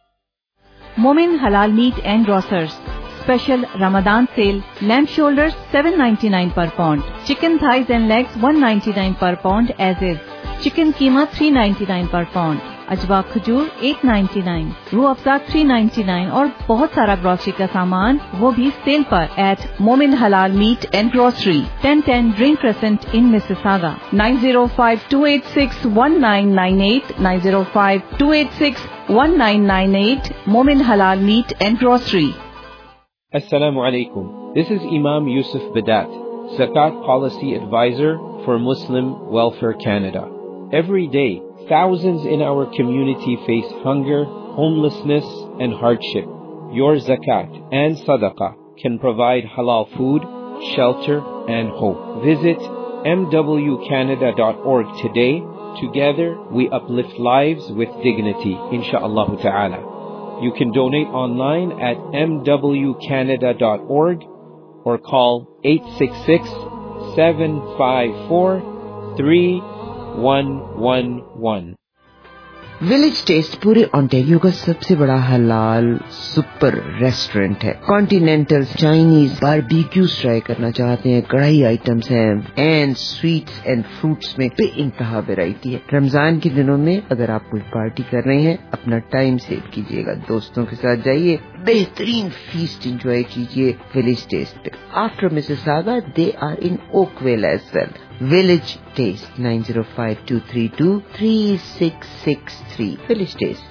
Momin Halal Meat and Grocers. Special Ramadan sale. Lamb shoulders seven ninety-nine per pound. Chicken thighs and legs one ninety-nine per pound as is. Chicken keema three ninety-nine पर pound, अजवा खजूर eight ninety-nine, Rooh Afza three ninety-nine और बहुत सारा grocery का सामान वो भी cell पर at Momin halal meat and grocery, ten ten dream crescent in Mississauga. nine zero five, two eight six, one nine nine eight, nine zero five, two eight six, one nine nine eight, Momin Halal Meat and Grocery. Assalamu alaikum. This is Imam Yusuf Badat, Zakat Policy Advisor for Muslim Welfare Canada. Every day, thousands in our community face hunger, homelessness, and hardship. Your zakat and sadaqah can provide halal food, shelter, and hope. Visit m w canada dot org today. Together, we uplift lives with dignity, insha'Allah ta'ala. You can donate online at m w canada dot org or call eight six six, seven five four, three one one one. Village taste पूरे Ontario का सबसे बड़ा हलाल super restaurant है। Continental, Chinese, barbecues try करना चाहते हैं, कढ़ाई आइटम्स हैं एंड स्वीट्स एंड फ्रूट्स में बेइंतहा वैरायटी है। रमजान के दिनों में अगर आप कोई पार्टी कर रहे हैं, अपना टाइम सेव कीजिएगा, दोस्तों के साथ जाइए, बेहतरीन फीस्ट एंजॉय कीजिए विलेज टेस्ट पे। After Mississauga they are in Oakville as well. Village Taste nine zero five, two three two, three six six three. Village Taste.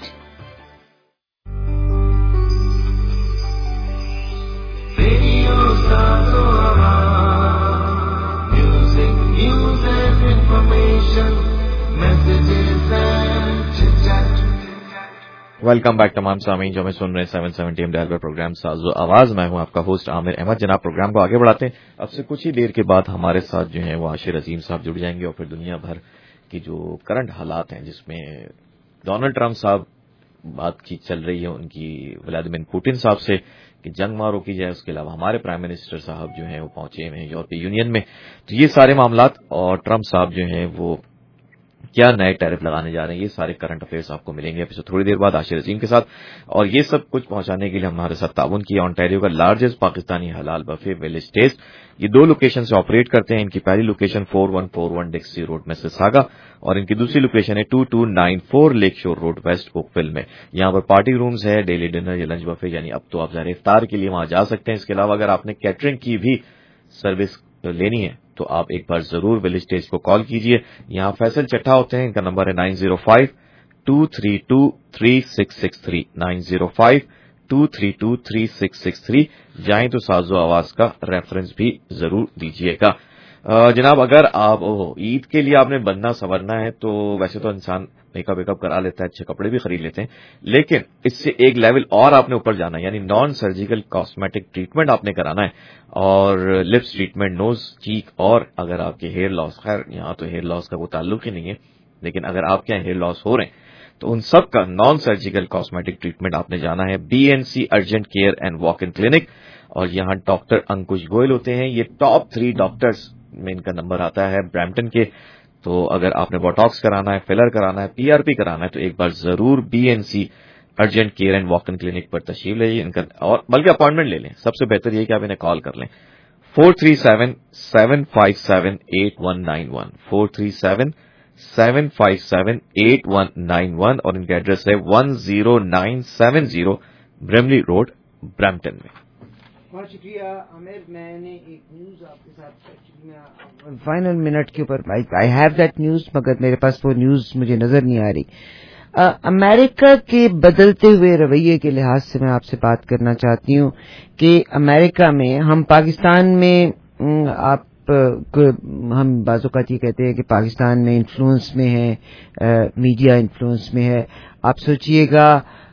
Radio Sato Music, news and information, messages and chit-chat. Welcome back तमाम सामीन जो हमें सुन रहे हैं seven seventy M dial पर programme साजो आवाज। मैं हूं आपका होस्ट आमिर अहमद। जनाब, प्रोग्राम को आगे बढ़ाते हैं। अब से कुछ ही देर के बाद हमारे साथ जो है वो आशिर अजीम साहब जुड़ जाएंगे और फिर दुनिया भर की जो करंट हालात हैं जिसमें डोनाल्ड ट्रंप साहब बात की चल रही है उनकी व्लादिमीर पुतिन साहब से कि जंग मारो की जाए, उसके अलावा हमारे प्राइम मिनिस्टर साहब जो हैं वो पहुंचे हैं यूरोपीय यूनियन में। तो ये सारे मामलात और ट्रंप साहब जो हैं वो क्या नए टैरिफ लगाने जा रहे हैं, ये सारे करंट अफेयर्स आपको मिलेंगे एपिसोड थोड़ी देर बाद आशिर अजीम के साथ। और ये सब कुछ पहुंचाने के लिए हमारे साथ ताउन किया ऑन्टेरियो का लार्जेस्ट पाकिस्तानी हलाल बफे विलेज टेस्ट। ये दो लोकेशन से ऑपरेट करते हैं। इनकी पहली location four one four one Dixie road Mississauga और इनकी दूसरी लोकेशन है two two nine four Lake Shore road west Oakville में। यहाँ पर पार्टी रूम्स है, डेली डिनर या लंच बफे, यानी अब तो आप ज़ाहिर इफ्तार के लिए वहां जा सकते हैं। इसके अलावा अगर आपने कैटरिंग की भी सर्विस लेनी है तो आप एक बार जरूर विलेज टेस्ट को कॉल कीजिए। यहाँ फैसल चट्टा होते हैं, इनका नंबर है nine zero five two three two three six six three, nine zero five two three two three six six three. जाएं तो साजो आवाज का रेफरेंस भी जरूर दीजिएगा। جناب اگر آپ عید کے لیے آپ نے بننا سنورنا ہے تو ویسے تو انسان میک اپ ویک اپ کرا لیتا ہے, اچھے کپڑے بھی خرید لیتے ہیں, لیکن اس سے ایک لیول اور آپ نے اوپر جانا ہے, یعنی نان سرجیکل کاسمیٹک ٹریٹمنٹ آپ نے کرانا ہے, اور لپس ٹریٹمنٹ, نوز, چیک, اور اگر آپ کے ہیئر لاس, خیر یہاں تو ہیئر لاس کا کوئی تعلق ہی نہیں ہے, لیکن اگر آپ کے یہاں ہیئر لاس ہو رہے ہیں تو ان سب کا نان سرجیکل کاسمیٹک ٹریٹمنٹ آپ نے جانا ہے B N C urgent care and walk in clinic, اور یہاں ڈاکٹر انکش گوئل ہوتے ہیں. یہ ٹاپ تھری ڈاکٹرز میں ان کا نمبر آتا ہے برامپٹن کے. تو اگر آپ نے بوٹاکس کرانا ہے, فلر کرانا ہے, پی آر پی کرانا ہے تو ایک بار ضرور B N C urgent care and walk in clinic پر تشریف لے ان کا, اور بلکہ اپائنٹمنٹ لے لیں. سب سے بہتر یہ کہ آپ انہیں کال کر لیں four three seven seven five seven eight one nine one four three seven seven five seven eight one nine one اور ان کا ایڈریس ہے one zero nine seven zero Bramalea road Brampton میں. بہت شکریہ عامر. میں نے ایک نیوز آپ کے ساتھ فائنل منٹ کے اوپر, آئی ہیو دیٹ نیوز, مگر میرے پاس وہ نیوز مجھے نظر نہیں آ رہی. امریکہ کے بدلتے ہوئے رویے کے لحاظ سے میں آپ سے بات کرنا چاہتی ہوں کہ امریکہ میں, ہم پاکستان میں, آپ ہم بعض اوقات یہ کہتے ہیں کہ پاکستان میں انفلوئنس میں ہے, میڈیا انفلوئنس میں ہے. آپ سوچئے گا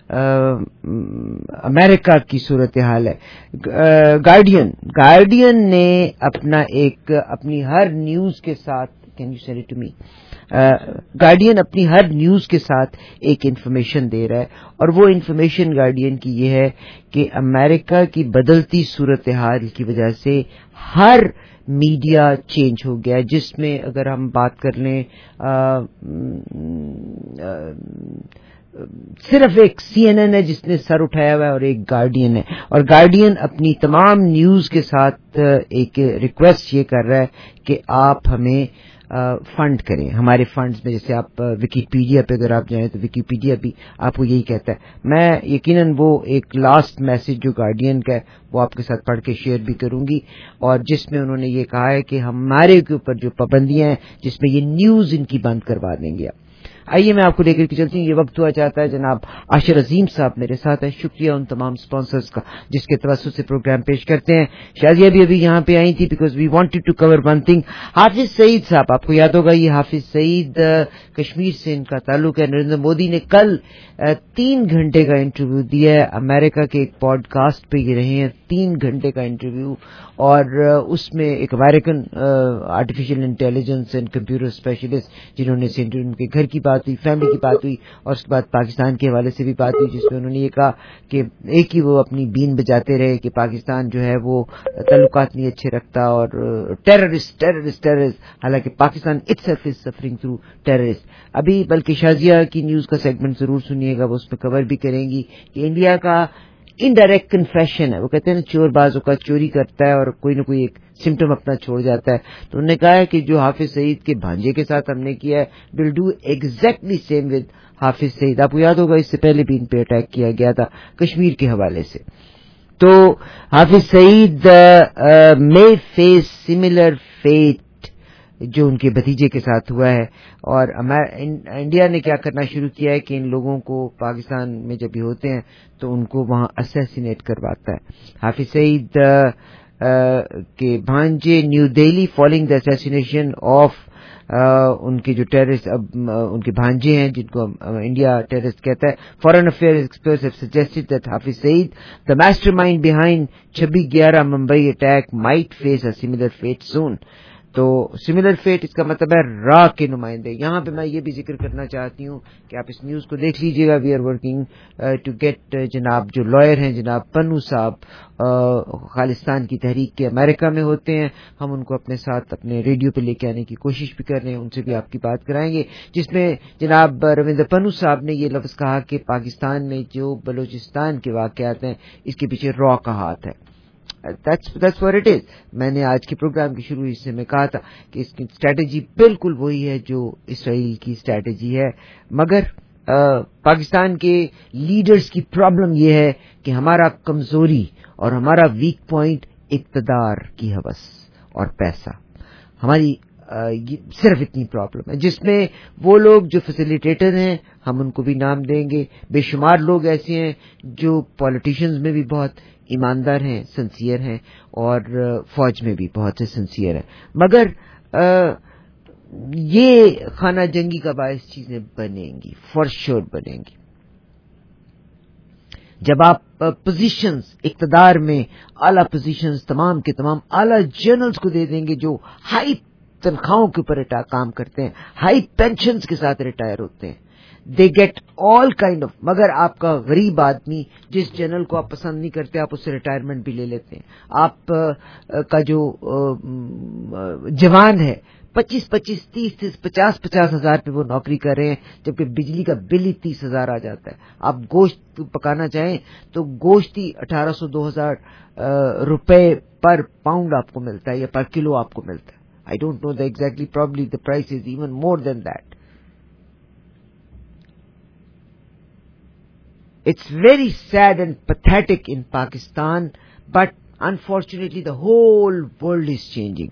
امریکہ کی صورتحال ہے. گارڈین گارڈین نے اپنا ایک اپنی ہر نیوز کے ساتھ, can you said it to me, Guardian اپنی ہر نیوز کے ساتھ ایک انفارمیشن دے رہا ہے, اور وہ انفارمیشن گارڈین کی یہ ہے کہ امریکہ کی بدلتی صورتحال کی وجہ سے ہر میڈیا چینج ہو گیا, جس میں اگر ہم بات کر لیں آ, آ, صرف ایک سی این این ہے جس نے سر اٹھایا ہوا ہے, اور ایک گارڈین ہے, اور گارڈین اپنی تمام نیوز کے ساتھ ایک ریکویسٹ یہ کر رہا ہے کہ آپ ہمیں فنڈ کریں, ہمارے فنڈز میں. جیسے آپ وکیپیڈیا پہ اگر آپ جائیں تو وکیپیڈیا بھی آپ کو یہی کہتا ہے. میں یقیناً وہ ایک لاسٹ میسج جو گارڈین کا ہے وہ آپ کے ساتھ پڑھ کے شیئر بھی کروں گی, اور جس میں انہوں نے یہ کہا ہے کہ ہمارے کے اوپر جو پابندیاں ہیں جس میں یہ نیوز ان کی بند کروا دیں گے. آئیے میں آپ کو لے کر کے چلتی ہوں. یہ وقت ہوا چاہتا ہے جناب عاشر عظیم صاحب میرے ساتھ ہیں. شکریہ ان تمام سپانسرز کا جس کے توسط سے پروگرام پیش کرتے ہیں. شازیہ بھی ابھی یہاں پہ آئی تھی because we wanted to cover one thing. Hafiz Saeed صاحب, آپ کو یاد ہوگا یہ حافظ سعید کشمیر سے ان کا تعلق ہے. نریندر مودی نے کل تین گھنٹے کا انٹرویو دیا ہے امریکہ کے ایک پوڈ کاسٹ پہ. یہ رہے ہیں تین گھنٹے کا انٹرویو, اور اس میں ایک American artificial intelligence and computer specialist جنہوں نے ان کے گھر کی بات ہوئی, فیملی کی بات ہوئی, اور اس کے بعد پاکستان کے حوالے سے بھی بات ہوئی, جس میں انہوں نے یہ کہا کہ ایک ہی وہ اپنی بین بجاتے رہے کہ پاکستان جو ہے وہ تعلقات نہیں اچھے رکھتا, اور ٹیررسٹ ٹیررسٹ ٹیررسٹ حالانکہ Pakistan itself is suffering through terrorist. ابھی بلکہ شازیہ کی نیوز کا سیگمنٹ ضرور سنیے گا, وہ اس میں کور بھی کریں گی کہ انڈیا کا انڈائریکٹ کنفیشن ہے. وہ کہتے ہیں نا چور بعض اوقات چوری کرتا ہے اور کوئی نہ کوئی ایک سمٹم اپنا چھوڑ جاتا ہے. تو انہوں نے کہا ہے کہ جو حافظ سعید کے بھانجے کے ساتھ ہم نے کیا ہے will do exactly same with Hafiz Saeed. آپ کو یاد ہوگا اس سے پہلے بھی ان پہ اٹیک کیا گیا تھا کشمیر کے حوالے سے. تو حافظ سعید میں فیس سملر فیٹ جو ان کے بھتیجے کے ساتھ ہوا ہے, اور انڈیا نے کیا کرنا شروع کیا ہے کہ ان لوگوں کو پاکستان میں جب بھی ہوتے ہیں تو ان کو وہاں اسیسینیٹ کرواتا ہے. حافظ سعید کے بھانجے new Delhi following the assassination of ان کے جو ٹیررسٹ اب ان کے بھانجے ہیں جن کو انڈیا ٹیررسٹ کہتا ہے. Foreign affair experts have suggested that Hafiz Saeed the mastermind behind چھبیس گیارہ Mumbai attack might face a similar fate soon. تو سملر فیٹ اس کا مطلب ہے را کے نمائندے. یہاں پہ میں یہ بھی ذکر کرنا چاہتی ہوں کہ آپ اس نیوز کو دیکھ لیجئے گا. We are working to get جناب جو لائر ہیں جناب پنو صاحب خالصتان کی تحریک کے امریکہ میں ہوتے ہیں, ہم ان کو اپنے ساتھ اپنے ریڈیو پہ لے کے آنے کی کوشش بھی کر رہے ہیں. ان سے بھی آپ کی بات کرائیں گے, جس میں جناب رویندر پنو صاحب نے یہ لفظ کہا کہ پاکستان میں جو بلوچستان کے واقعات ہیں اس کے پیچھے را کا ہاتھ ہے. That's, that's what it is. میں نے آج کے پروگرام کے شروع حصے میں کہا تھا کہ اس کی اسٹریٹجی بالکل وہی ہے جو اسرائیل کی اسٹریٹجی ہے, مگر آ, پاکستان کے لیڈرز کی پرابلم یہ ہے کہ ہمارا کمزوری اور ہمارا ویک پوائنٹ اقتدار کی ہوس اور پیسہ. ہماری آ, صرف اتنی پرابلم ہے, جس میں وہ لوگ جو فیسیلیٹیٹر ہیں ہم ان کو بھی نام دیں گے. بے شمار لوگ ایسے ہیں جو پولیٹیشنز میں بھی بہت ایماندار ہیں, سنسیئر ہیں, اور فوج میں بھی بہت سے سنسیئر ہیں, مگر یہ خانہ جنگی کا باعث چیزیں بنیں گی, فار شیور بنیں گی. جب آپ پوزیشنز اقتدار میں اعلیٰ پوزیشنز تمام کے تمام اعلیٰ جنرلز کو دے دیں گے جو ہائی تنخواہوں کے اوپر کام کرتے ہیں, ہائی پینشنز کے ساتھ ریٹائر ہوتے ہیں, they get all kind of. مگر آپ کا غریب آدمی جس جنرل کو آپ پسند نہیں کرتے, آپ اس سے ریٹائرمنٹ بھی لے لیتے ہیں. آپ کا جو جوان ہے پچیس پچیس تیس تیس پچاس پچاس ہزار پہ وہ نوکری کر رہے ہیں, جبکہ بجلی کا بل ہی تیس ہزار آ جاتا ہے. آپ گوشت پکانا چاہیں تو گوشت ہی اٹھارہ سو دو ہزار روپے پر پاؤنڈ آپ کو ملتا ہے یا پر کلو آپ کو ملتا ہے. I don't know the exactly, probably the price is even more than that. It's very sad and pathetic in Pakistan, but unfortunately the whole world is changing.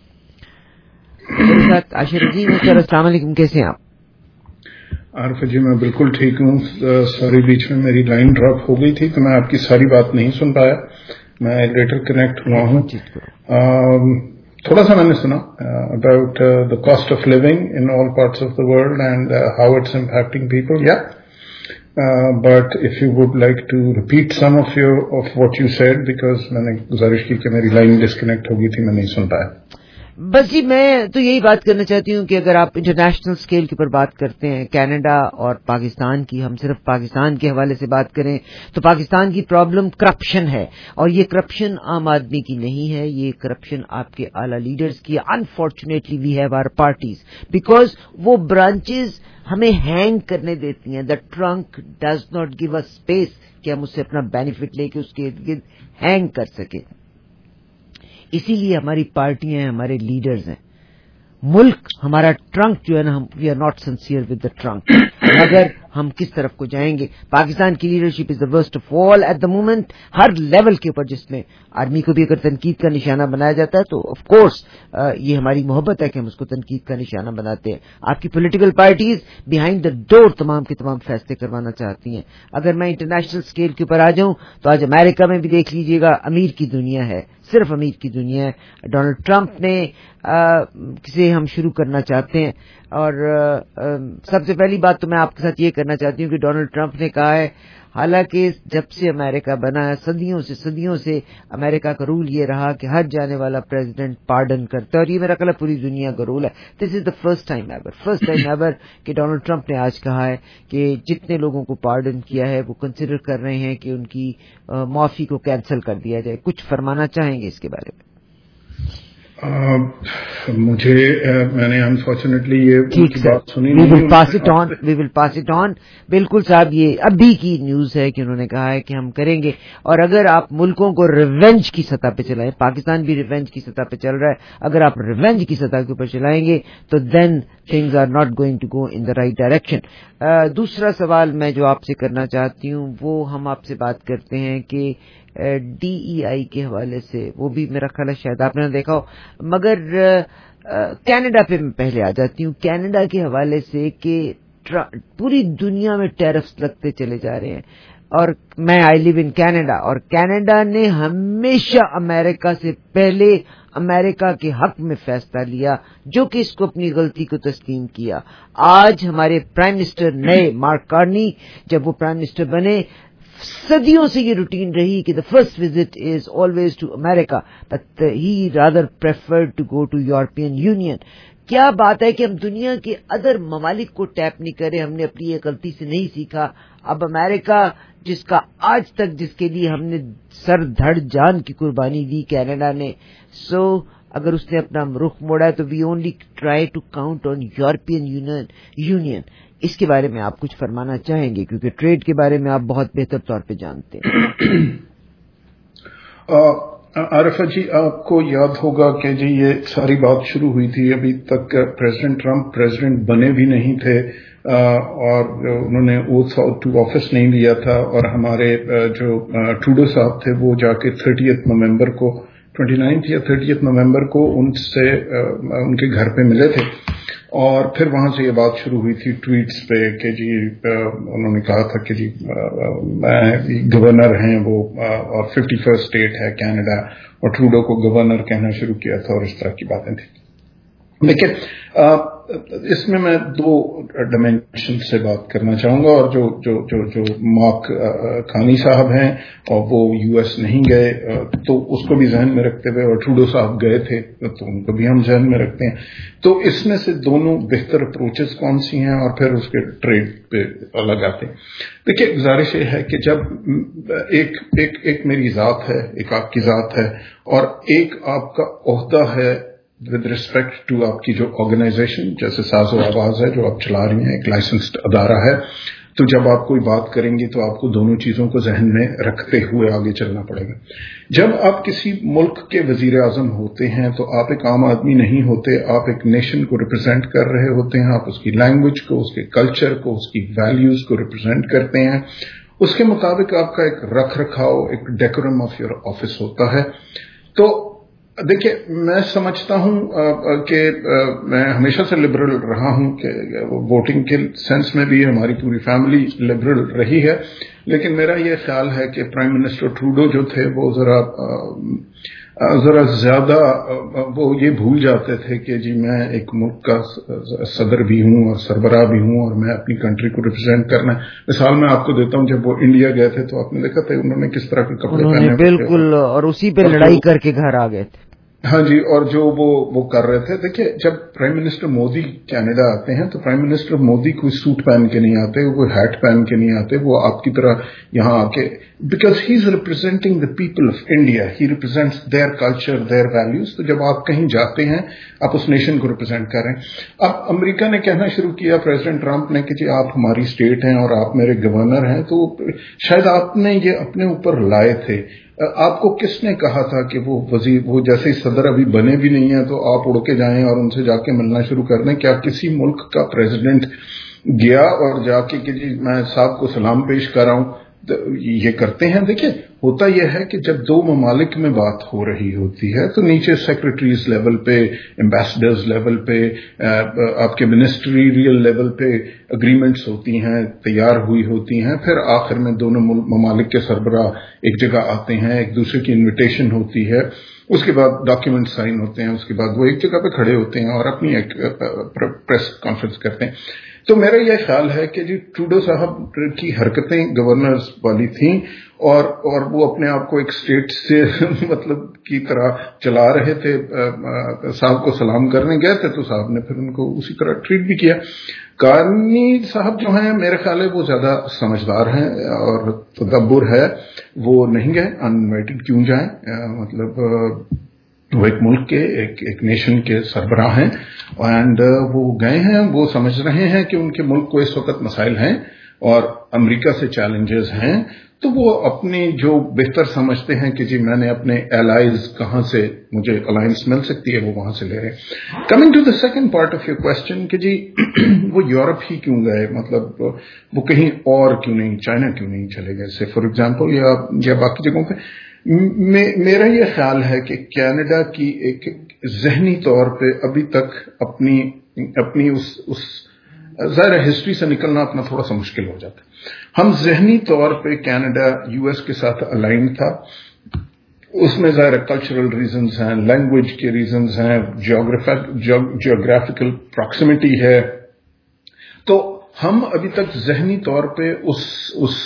میرے ساتھ عاشر عظیم ہے. سر السلام علیکم, کیسے ہیں آپ؟ عارف جی میں بالکل ٹھیک ہوں. سوری بیچ میں میری لائن ڈراپ ہو گئی تھی تو میں آپ کی ساری بات نہیں سن پایا, میں لیٹر کنیکٹ ہوا ہوں. تھوڑا سا میں نے سنا about the cost of living in all parts of the world and how it's impacting people. یا but if you would like to repeat some of your of what you said, because میں نے گزارش کی کہ میری line disconnect ہو گئی تھی, میں نہیں سن پایا. بس جی میں تو یہی بات کرنا چاہتی ہوں کہ اگر آپ انٹرنیشنل اسکیل کے اوپر بات کرتے ہیں کینیڈا اور پاکستان کی, ہم صرف پاکستان کے حوالے سے بات کریں تو پاکستان کی پرابلم کرپشن ہے, اور یہ کرپشن عام آدمی کی نہیں ہے, یہ کرپشن آپ کے اعلیٰ لیڈرز کی. Unfortunately we have our parties because وہ برانچز ہمیں ہینگ کرنے دیتی ہیں. The trunk does not give us space کہ ہم اس سے اپنا بینیفٹ لے کے اس کے ارد گرد ہینگ کر سکیں. اسی لیے ہماری پارٹیاں ہیں, ہمارے لیڈرز ہیں. ملک ہمارا ٹرنک جو ہے نا, we are not sincere with the trunk. مگر ہم کس طرف کو جائیں گے؟ پاکستان کی leadership is the worst of all at the moment, ہر لیول کے اوپر, جس میں آرمی کو بھی اگر تنقید کا نشانہ بنایا جاتا ہے تو آف کورس یہ ہماری محبت ہے کہ ہم اس کو تنقید کا نشانہ بناتے ہیں. آپ کی political parties behind the door تمام کے تمام فیصلے کروانا چاہتی ہیں. اگر میں انٹرنیشنل اسکیل کے اوپر آ جاؤں تو آج امریکہ میں بھی دیکھ لیجیے گا, امیر کی دنیا ہے, صرف امیر کی دنیا ہے. ڈونلڈ ٹرمپ نے کسے ہم شروع کرنا چاہتے ہیں, اور سب سے پہلی بات تو میں آپ کے ساتھ یہ کرنا چاہتی ہوں کہ ڈونلڈ ٹرمپ نے کہا ہے, حالانکہ جب سے امریکہ بنا ہے صدیوں سے صدیوں سے امریکہ کا رول یہ رہا کہ ہر جانے والا پریزیڈنٹ پارڈن کرتا ہے, اور یہ میرا خیال ہے پوری دنیا کا رول ہے. This is the first time ever first time ever کہ ڈونلڈ ٹرمپ نے آج کہا ہے کہ جتنے لوگوں کو پارڈن کیا ہے وہ کنسیڈر کر رہے ہیں کہ ان کی معافی کو کینسل کر دیا جائے. کچھ فرمانا چاہیں گے اس کے بارے میں؟ مجھے میں نے انفارچونیٹلی یہ بات سنی نہیں. وی ول پاس it on we will pass it on بالکل صاحب, یہ ابھی کی نیوز ہے کہ انہوں نے کہا ہے کہ ہم کریں گے. اور اگر آپ ملکوں کو ریونج کی سطح پہ چلائیں, پاکستان بھی ریونج کی سطح پہ چل رہا ہے, اگر آپ ریونج کی سطح کے اوپر چلائیں گے تو then things are not going to go in the right direction. دوسرا سوال میں جو آپ سے کرنا چاہتی ہوں وہ ہم آپ سے بات کرتے ہیں کہ ڈی ای آئی کے حوالے سے, وہ بھی میرا خیال ہے شاید آپ نے دیکھا ہو, مگر کینیڈا پہ میں پہلے آ جاتی ہوں. کینیڈا کے حوالے سے کہ پوری دنیا میں ٹیرفس لگتے چلے جا رہے ہیں, اور میں آئی لیو ان کینیڈا, اور کینیڈا نے ہمیشہ امریکہ سے پہلے امریکہ کے حق میں فیصلہ لیا, جو کہ اس کو اپنی غلطی کو تسلیم کیا. آج ہمارے پرائم منسٹر نئے مارک کارنی جب وہ پرائم منسٹر بنے, صدیوں سے یہ روٹین رہی کہ the first visit is always to America, but he rather preferred to go to European Union. کیا بات ہے کہ ہم دنیا کے ادر ممالک کو ٹیپ نہیں کرے, ہم نے اپنی یہ غلطی سے نہیں سیکھا. اب امریکہ جس کا آج تک جس کے لیے ہم نے سر دھڑ جان کی قربانی دی کینیڈا نے, سو اگر اس نے اپنا رخ موڑا ہے تو we only try to count on European Union. اس کے بارے میں آپ کچھ فرمانا چاہیں گے, کیونکہ ٹریڈ کے بارے میں آپ بہت بہتر طور پہ جانتے ہیں. عارفہ جی آپ کو یاد ہوگا کہ جی یہ ساری بات شروع ہوئی تھی, ابھی تک پریزیڈنٹ ٹرمپ پریزیڈنٹ بنے بھی نہیں تھے, اور انہوں نے اوتھ ٹو آفس نہیں لیا تھا, اور ہمارے جو ٹروڈو صاحب تھے وہ جا کے تھرٹیتھ نومبر کو ٹوئنٹی نائنتھ یا تھرٹیتھ نومبر کو ان سے ان کے گھر پہ ملے تھے. और फिर वहां से ये बात शुरू हुई थी ट्वीट्स पे कि जी उन्होंने कहा था कि जी गवर्नर हैं वो और फिफ्टी फर्स्ट स्टेट है कनाडा, और ट्रूडो को गवर्नर कहना शुरू किया था और इस तरह की बातें थी। लेकिन इसमें मैं दो डायमेंशन से बात करना चाहूंगा, और जो जो जो जो मार्क खानी साहब हैं और वो यूएस नहीं गए तो उसको भी जहन में रखते हुए, और ट्रूडो साहब गए थे तो उनको भी हम जहन में रखते हैं। तो इसमें से दोनों बेहतर अप्रोचेस कौन सी हैं और फिर उसके ट्रेड पे अलग आते हैं। देखिए, गुजारिश ये है कि जब एक एक एक मेरी जात है, एक आपकी जात है, और एक आपका ओहदा है विद रिस्पेक्ट टू आपकी जो ऑर्गेनाइजेशन, जैसे साज़ो आवाज है जो आप चला रही हैं, एक लाइसेंस्ड अदारा है, तो जब आप कोई बात करेंगे तो आपको दोनों चीजों को जहन में रखते हुए आगे चलना पड़ेगा। जब आप किसी मुल्क के वजीर आजम होते हैं तो आप एक आम आदमी नहीं होते, आप एक नेशन को रिप्रेजेंट कर रहे होते हैं, आप उसकी लैंग्वेज को, उसके कल्चर को, उसकी वैल्यूज को रिप्रेजेंट करते हैं। उसके मुताबिक आपका एक रख रखाव, एक डेकोरम ऑफ योर ऑफिस होता है। तो देखिए, मैं समझता हूं कि मैं हमेशा से लिबरल रहा हूं, कि वोटिंग के सेंस में भी हमारी पूरी फैमिली लिबरल रही है, लेकिन मेरा ये ख्याल है कि प्राइम मिनिस्टर ट्रूडो जो थे वो जरा जरा ज्यादा वो ये भूल जाते थे कि जी मैं एक मुल्क का सदर भी हूं और सरबराह भी हूं और मैं अपनी कंट्री को रिप्रेजेंट करना है। मिसाल मैं आपको देता हूं, जब वो इंडिया गए थे तो आपने देखा था उन्होंने किस तरह के कपड़े पहने, बिल्कुल, और उसी पे लड़ाई करके घर आ गए थे। हाँ जी, और जो वो वो कर रहे थे, देखिए जब प्राइम मिनिस्टर मोदी कनाडा आते हैं तो प्राइम मिनिस्टर मोदी कोई सूट पहन के नहीं आते, वो हैट पहन के नहीं आते, वो आपकी तरह यहाँ आके, because he is representing the people of India, he represents their culture, their values. तो जब आप कहीं जाते हैं आप उस नेशन को रिप्रेजेंट कर रहे हैं। अब अमेरिका ने कहना शुरू किया, प्रेसिडेंट ट्रंप ने, कि जी आप हमारी स्टेट हैं और आप मेरे गवर्नर हैं, तो शायद आपने ये अपने ऊपर लाए थे। आपको किसने कहा था कि वो वजीर, वो जैसे सदर अभी बने भी नहीं है तो आप उड़ के जाएं और उनसे जाके मिलना शुरू कर दें? क्या किसी मुल्क का प्रेसिडेंट गया और जाके कि जी मैं साहब को सलाम पेश कर रहा हूं, ये करते हैं? देखिए, होता यह है कि जब दो ममालिक में बात हो रही होती है तो नीचे सेक्रेटरीज लेवल पे, एम्बेसडर्स लेवल पे, आपके मिनिस्ट्रियल लेवल पे अग्रीमेंट्स होती हैं, तैयार हुई होती हैं, फिर आखिर में दोनों ममालिक के सरबराह एक जगह आते हैं, एक दूसरे की इन्विटेशन होती है, उसके बाद डॉक्यूमेंट साइन होते हैं, उसके बाद वो एक जगह पे खड़े होते हैं और अपनी एक प्रेस कॉन्फ्रेंस करते हैं। तो मेरा यह ख्याल है कि जी ट्रूडो साहब की हरकतें गवर्नर्स वाली थीं और और वो अपने आप को एक स्टेट से मतलब की तरह चला रहे थे। साहब को सलाम करने गए थे तो साहब ने फिर उनको उसी तरह ट्रीट भी किया। कार्नी साहब जो हैं, मेरे ख्याल है वो ज्यादा समझदार हैं और तदब्बुर है, वो नहीं गए, अनइनवाइटेड क्यों जाएं? मतलब वो एक मुल्क के, एक एक नेशन के सरबराह हैं एंड वो गए हैं, वो समझ रहे हैं कि उनके मुल्क को इस वक्त मसाइल हैं और अमेरिका से चैलेंजेस हैं, तो वो अपनी जो बेहतर समझते हैं कि जी मैंने अपने एलाइज कहां से मुझे अलायंस मिल सकती है वो वहां से ले रहे हैं। Coming to the second part of your question कि जी वो यूरोप ही क्यों गए, मतलब वो कहीं और क्यों नहीं, चाइना क्यों नहीं चले गए से फॉर एग्जाम्पल, या या बाकी जगहों पे? मे, मेरा ये ख्याल है कि कनाडा की एक जहनी तौर पे अभी तक अपनी अपनी उस उस ज़ाहिर हिस्ट्री से निकलना अपना थोड़ा सा मुश्किल हो जाता है। हम जहनी तौर पे कनाडा यूएस के साथ अलाइन था, उसमें ज़ाहिर कल्चरल रीजंस हैं, लैंग्वेज के रीजंस हैं, जियोग्राफिकल प्रॉक्सिमिटी है, तो हम अभी तक जहनी तौर पे उस उस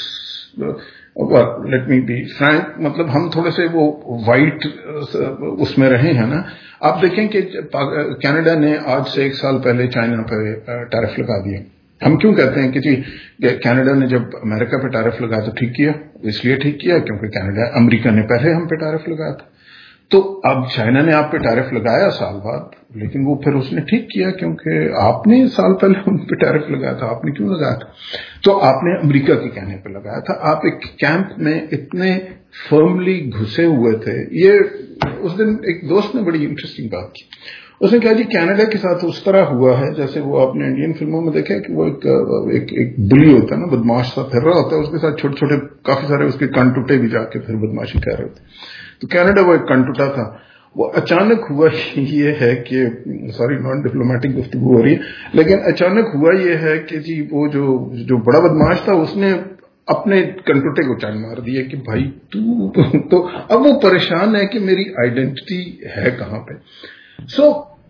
लेट मी बी फ्रैंक, मतलब हम थोड़े से वो वाइट उसमें रहे हैं ना। आप देखें कि कनाडा ने आज से एक साल पहले चाइना पे टैरिफ लगा दिया। हम क्यों कहते हैं कि जी कनाडा ने जब अमेरिका पे टैरिफ लगाया तो ठीक किया, इसलिए ठीक किया क्योंकि कनाडा, अमेरिका ने पहले हम पे टैरिफ लगाया था। तो अब चाइना ने आप पे टैरिफ लगाया साल बाद, लेकिन वो फिर उसने ठीक किया क्योंकि आपने साल पहले उन पे टैरिफ लगाया था। आपने क्यों लगाया था? तो आपने अमेरिका के कहने पे लगाया था। आप एक कैंप में इतने फर्मली घुसे हुए थे। ये उस दिन एक दोस्त ने बड़ी इंटरेस्टिंग बात की। उसने कहा जी कनाडा के साथ उस तरह हुआ है जैसे वो आपने इंडियन फिल्मों में देखा है कि वो एक एक, एक बुली होता है ना, बदमाश सा फिर रहा होता है, उसके साथ छोटे छोटे काफी सारे उसके कान टूटे भी जाके फिर बदमाशी कर रहे होते। तो कनाडा वो एक कान टूटा था وہ اچانک ہوا یہ ہے کہ سوری نان ڈپلومیٹک گفتگو ہو رہی ہے، لیکن اچانک ہوا یہ ہے کہ جی وہ جو جو بڑا بدماش تھا اس نے اپنے کنٹوٹے کو چان مار دیا کہ بھائی تو تو اب وہ پریشان ہے کہ میری آئیڈینٹی ہے کہاں پہ. سو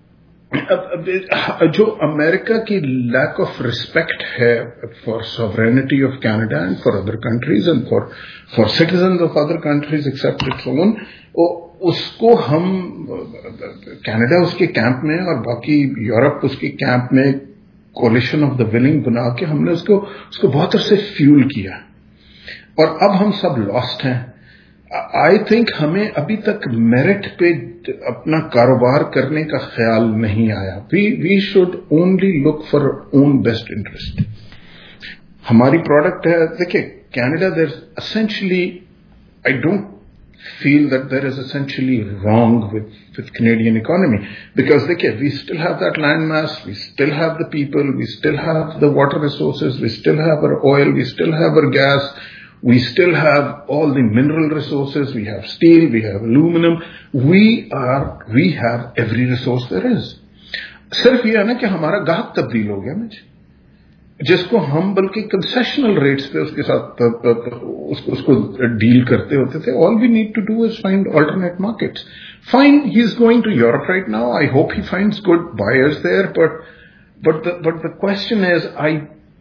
جو امریکہ کی لیک آف ریسپیکٹ ہے for sovereignty of Canada and for other countries and for for citizens of other countries except its own, اس کو ہم کینیڈا اس کے کیمپ میں اور باقی یورپ اس کے کیمپ میں کولیشن آف دا ولنگ بنا کے ہم نے اس کو اس کو بہت عرصے فیول کیا اور اب ہم سب لاسٹ ہیں. آئی تھنک ہمیں ابھی تک میرٹ پہ اپنا کاروبار کرنے کا خیال نہیں آیا. We we should only look for own best interest. ہماری پروڈکٹ ہے، دیکھیے Canada there essentially I don't feel that there is essentially wrong with, with Canadian economy because دیکھیے we still have that land mass, we still have the people, we still have the water resources, we still have our oil, we still have our gas, we still have all the mineral resources, we have steel, we have aluminum, we are we have every resource there is. صرف یہ ہے نا کہ ہمارا گاہک تبدیل ہو گیا مجھے، جس کو ہم بلکہ کنسیشنل ریٹس پہ اس کے ساتھ اس کو ڈیل کرتے ہوتے تھے. All we need to do is find alternate markets. Fine he is going to Europe right now. I hope he finds good buyers there, but but but the question is, I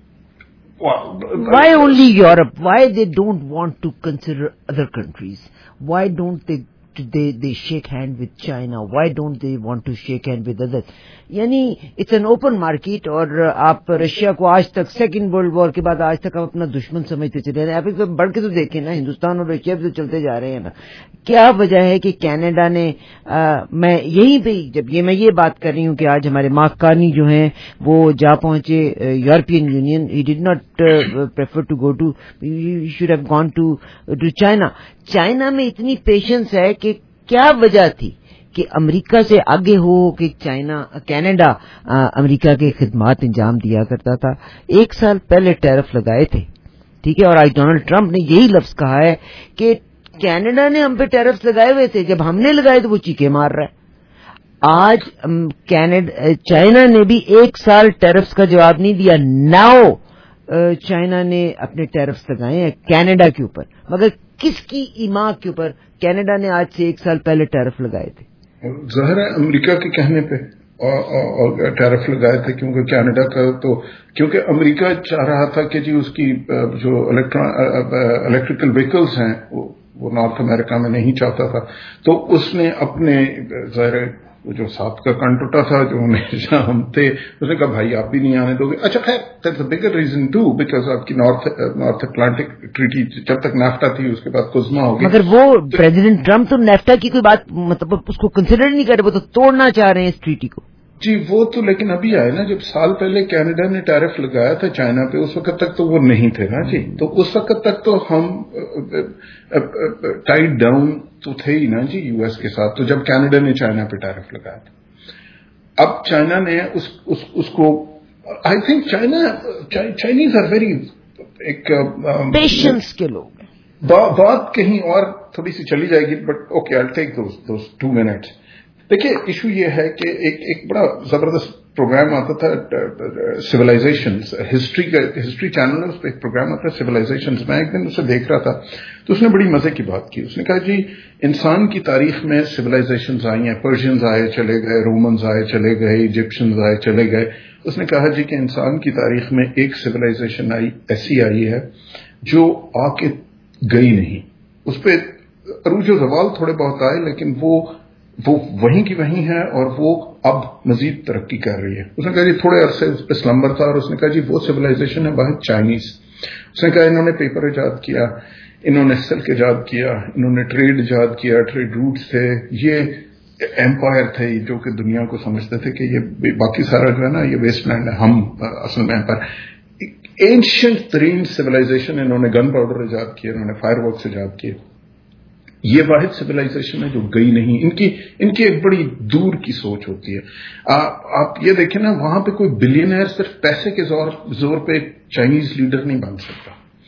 why only Europe? Why they don't want to consider other countries? Why don't they they they shake hand with China? Why don't they want to shake hand with others? یعنی it's an open market. اور آپ Russia کو آج تک second world war کے بعد آج تک آپ اپنا دشمن سمجھتے چلے رہے ہیں. آپ بڑھ کے تو دیکھیں نا, ہندوستان اور رشیا بھی تو چلتے جا رہے ہیں نا. کیا وجہ ہے کہ کینیڈا نے آ, میں یہیں پہ جب یہ میں یہ بات کر رہی ہوں کہ آج ہمارے مارکانی جو ہیں وہ جا پہنچے European Union. He did not prefer to go to, he should have gone to to China. China میں اتنی پیشنس ہے کہ کیا وجہ تھی کہ امریکہ سے آگے ہو کہ چائنا کینیڈا امریکہ کے خدمات انجام دیا کرتا تھا. ایک سال پہلے ٹیرف لگائے تھے, ٹھیک ہے, اور آج ڈونلڈ ٹرمپ نے یہی لفظ کہا ہے کہ کینیڈا نے ہم پہ ٹیرف لگائے ہوئے تھے, جب ہم نے لگائے تو وہ چیخے مار رہا ہے. آج کینیڈا چائنا نے بھی ایک سال ٹیرفس کا جواب نہیں دیا. ناؤ چائنا نے اپنے ٹیرفس لگائے ہیں کینیڈا کے اوپر, مگر کس کی ایما کے اوپر؟ کینیڈا نے آج سے ایک سال پہلے ٹیرف لگائے تھے. ظاہر ہے امریکہ کے کہنے پہ ٹیرف لگائے تھے, کیونکہ کینیڈا کا تو کیونکہ امریکہ چاہ رہا تھا کہ جی اس کی جو الیکٹریکل وہیکلز ہیں وہ نارتھ امریکہ میں نہیں چاہتا تھا, تو اس نے اپنے ظاہر جو ساتھ کا کنٹوٹا تھا جو ہمیشہ ہم تھے, اس نے کہا بھائی آپ بھی نہیں آنے دو گے. اچھا خیر, that's a bigger reason to, because آپ کی نارتھ نارتھ اٹلانٹک ٹریٹی جب تک نیفٹا تھی اس کے بعد کوزما ہو گئی. مگر وہ پریزیڈنٹ ٹرمپ تو نیفٹا کی کوئی بات مطلب اس کو کنسیڈر نہیں کر رہے, وہ تو توڑنا چاہ رہے ہیں اس ٹریٹی کو. جی وہ تو لیکن ابھی آئے نا, جب سال پہلے کینیڈا نے ٹیرف لگایا تھا چائنا پہ, اس وقت تک تو وہ نہیں تھے نا جی. تو اس وقت تک تو ہم ٹائٹ ڈاؤن تو تھے ہی نا جی یو ایس کے ساتھ, تو جب کینیڈا نے چائنا پہ ٹیرف لگایا تھا. اب چائنا نے اس اس, اس کو I think China Chinese are very ایک پیشنس کے لوگ ہیں. بات کہیں اور تھوڑی سی چلی جائے گی, but okay I take those those two minutes. دیکھیے ایشو یہ ہے کہ ایک ایک بڑا زبردست پروگرام آتا تھا سویلائزیشنز, ہسٹری کا ہسٹری چینل ہے, اس پہ ایک پروگرام آتا ہے سویلائزیشنز. میں ایک دن اسے دیکھ رہا تھا تو اس نے بڑی مزے کی بات کی. اس نے کہا جی انسان کی تاریخ میں سویلائزیشنز آئی ہیں, پرشینز آئے چلے گئے, رومنز آئے چلے گئے, ایجپشنز آئے چلے گئے. اس نے کہا جی کہ انسان کی تاریخ میں ایک سویلائزیشن آئی ایسی آئی ہے جو آ کے گئی نہیں. اس پہ عروج و زوال تھوڑے بہت آئے, لیکن وہ وہ وہیں کی وہیں ہے اور وہ اب مزید ترقی کر رہی ہے. اس نے کہا جی تھوڑے عرصے اس پہ سلمبر تھا, اور اس نے کہا جی وہ سویلائزیشن ہے باہر چائنیز. اس نے کہا انہوں نے پیپر ایجاد کیا, انہوں نے سلک ایجاد کیا, انہوں نے ٹریڈ ایجاد کیا, ٹریڈ روٹس تھے, یہ ایمپائر تھے جو کہ دنیا کو سمجھتے تھے کہ یہ باقی سارا جو ہے نا یہ ویسٹ لینڈ ہے, ہم اصل میں ایمپائر. اینشنٹ ترین سویلائزیشن, انہوں نے گن پاؤڈر ایجاد کیا, انہوں نے فائر ورکس ایجاد کیے. یہ واحد سویلائزیشن ہے جو گئی نہیں. ان کی ان کی ایک بڑی دور کی سوچ ہوتی ہے. آپ یہ دیکھیں نا, وہاں پہ کوئی بلینئر صرف پیسے کے زور زور پہ چائنیز لیڈر نہیں بن سکتا.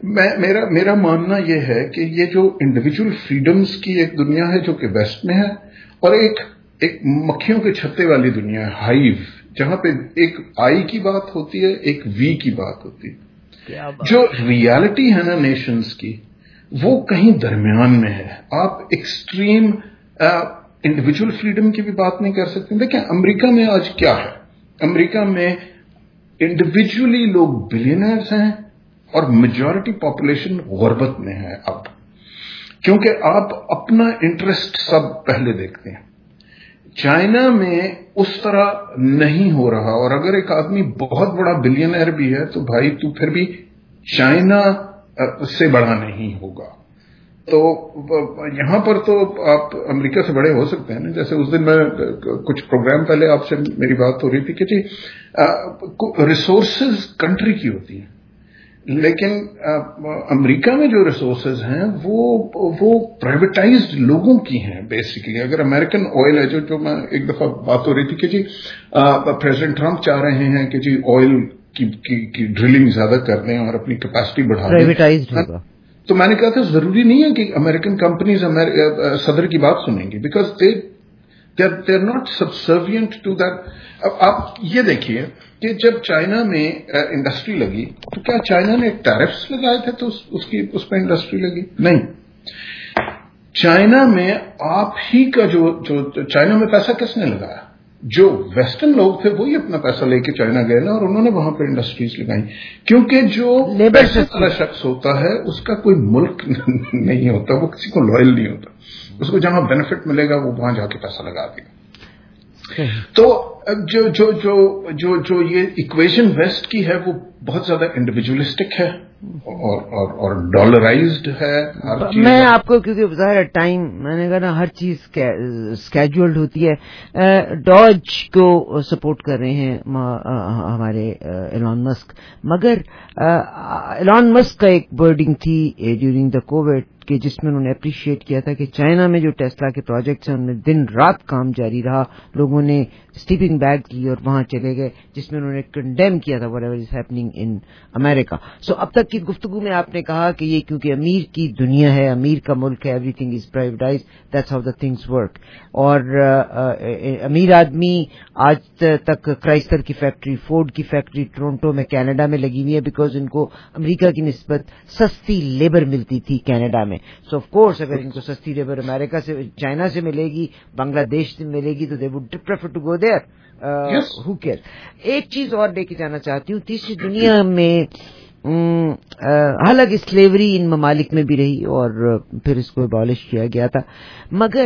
میں میرا میرا ماننا یہ ہے کہ یہ جو انڈیویجول فریڈمز کی ایک دنیا ہے جو کہ ویسٹ میں ہے، اور ایک ایک مکھیوں کے چھتے والی دنیا ہے، ہائیو، جہاں پہ ایک آئی کی بات ہوتی ہے، ایک وی کی بات ہوتی ہے. جو ریالٹی ہے نا نیشنز کی، وہ کہیں درمیان میں ہے. آپ ایکسٹریم انڈیویجول فریڈم کی بھی بات نہیں کر سکتے. دیکھیں امریکہ میں آج کیا ہے، امریکہ میں انڈیویجولی لوگ بلینئرز ہیں اور میجورٹی پاپولیشن غربت میں ہے اب، کیونکہ آپ اپنا انٹرسٹ سب پہلے دیکھتے ہیں. چائنا میں اس طرح نہیں ہو رہا، اور اگر ایک آدمی بہت بڑا بلینئر بھی ہے تو بھائی تو پھر بھی چائنا سے بڑا نہیں ہوگا. تو یہاں پر تو آپ امریکہ سے بڑے ہو سکتے ہیں نا. جیسے اس دن میں کچھ پروگرام پہلے آپ سے میری بات ہو رہی تھی کہ جی ریسورسز کنٹری کی ہوتی ہیں، لیکن امریکہ میں جو ریسورسز ہیں وہ وہ پرائیویٹائزڈ لوگوں کی ہیں بیسیکلی. اگر امریکن آئل ہے، جو جو میں ایک دفعہ بات ہو رہی تھی کہ جی پریزیڈنٹ ٹرمپ چاہ رہے ہیں کہ جی آئل کی, کی, کی ڈرلنگ زیادہ کر دیں اور اپنی کیپیسٹی بڑھا دیں، تو میں نے کہا تھا ضروری نہیں ہے کہ امریکن کمپنیز صدر کی بات سنیں گی، because they they are not subservient to that. اب آپ یہ دیکھیے کہ جب چائنا میں انڈسٹری لگی تو کیا چائنا نے ٹیرفس لگائے تھے تو اس کی اس پہ انڈسٹری لگی؟ نہیں. چائنا میں آپ ہی کا جو جو چائنا میں پیسہ کس نے لگایا؟ جو ویسٹرن لوگ تھے وہی اپنا پیسہ لے کے چائنا گئے نا، اور انہوں نے وہاں پہ انڈسٹریز لگائیں. کیونکہ جو پیسے والا شخص ہوتا ہے اس کا کوئی ملک نہیں ہوتا، وہ کسی کو لوئل نہیں ہوتا. اس کو جہاں بینیفٹ ملے گا وہ وہاں جا کے پیسہ لگا دے گا. تو جو جو جو جو جو یہ ایکویشن ویسٹ کی ہے وہ بہت زیادہ انڈیویجولسٹک ہے اور اور اور ڈالرائزڈ ہے. میں آپ کو کیونکہ ظاہر ٹائم میں نے کہا نا ہر چیز اسکیجولڈ ہوتی ہے. ڈاج کو سپورٹ کر رہے ہیں ہمارے ایلان مسک، مگر ایلان مسک کا ایک برڈنگ تھی ڈیورنگ دا کووڈ کہ جس میں انہوں نے اپریشیٹ کیا تھا کہ چائنا میں جو ٹیسلا کے پروجیکٹس ہیں ان میں دن رات کام جاری رہا، لوگوں نے سلیپنگ بیگ لی اور وہاں چلے گئے، جس میں انہوں نے کنڈیم کیا تھا whatever is happening in America. سو اب تک کی گفتگو میں آپ نے کہا کہ یہ کیونکہ امیر کی دنیا ہے، امیر کا ملک ہے، everything is privatised, that's how the things work. اور امیر آدمی آج تک کرائسلر کی فیکٹری، فورڈ کی فیکٹری ٹورنٹو میں کینیڈا میں لگی ہوئی ہے بیکاز ان کو امریکہ کی نسبت سستی لیبر ملتی تھی کینیڈا میں. سو آف کورس اگر ان کو سستی لیبر امریکہ سے چائنا سے ملے گی، بنگلہ دیش سے ملے گی تو they would prefer to go there. Who care. ایک چیز اور لے کے جانا چاہتی ہوں، تیسری دنیا میں حالانکہ سلیوری ان ممالک میں بھی رہی اور پھر اس کو ابالش کیا گیا تھا، مگر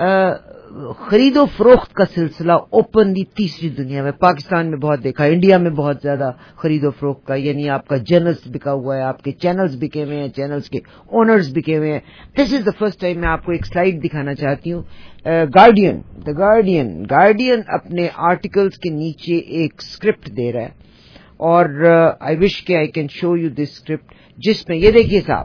خرید و فروخت کا سلسلہ اوپنلی تیسری دنیا میں پاکستان میں بہت دیکھا، انڈیا میں بہت زیادہ خرید و فروخت کا، یعنی آپ کا جرنلز بکا ہوا ہے، آپ کے چینلز بکے ہوئے ہیں، چینلز کے اونرز بکے ہوئے ہیں. دس از دا فرسٹ ٹائم میں آپ کو ایک سلائیڈ دکھانا چاہتی ہوں. گارڈین دا گارڈین گارڈین اپنے آرٹیکلز کے نیچے ایک اسکرپٹ دے رہا ہے اور آئی وش کہ I can show you this script, جس میں یہ دیکھیے صاحب،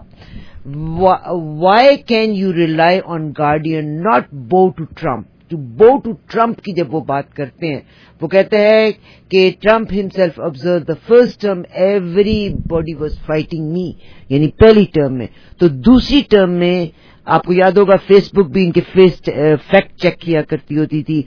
why can you rely on Guardian not bow to Trump. to bow to Trump کی جب وہ بات کرتے ہیں وہ کہتے ہیں کہ Trump himself observed the first term everybody was fighting me، یعنی پہلی ٹرم میں. تو دوسری ٹرم میں آپ کو یاد ہوگا فیس بک بھی ان کے فیس فیکٹ چیک کیا کرتی ہوتی تھی،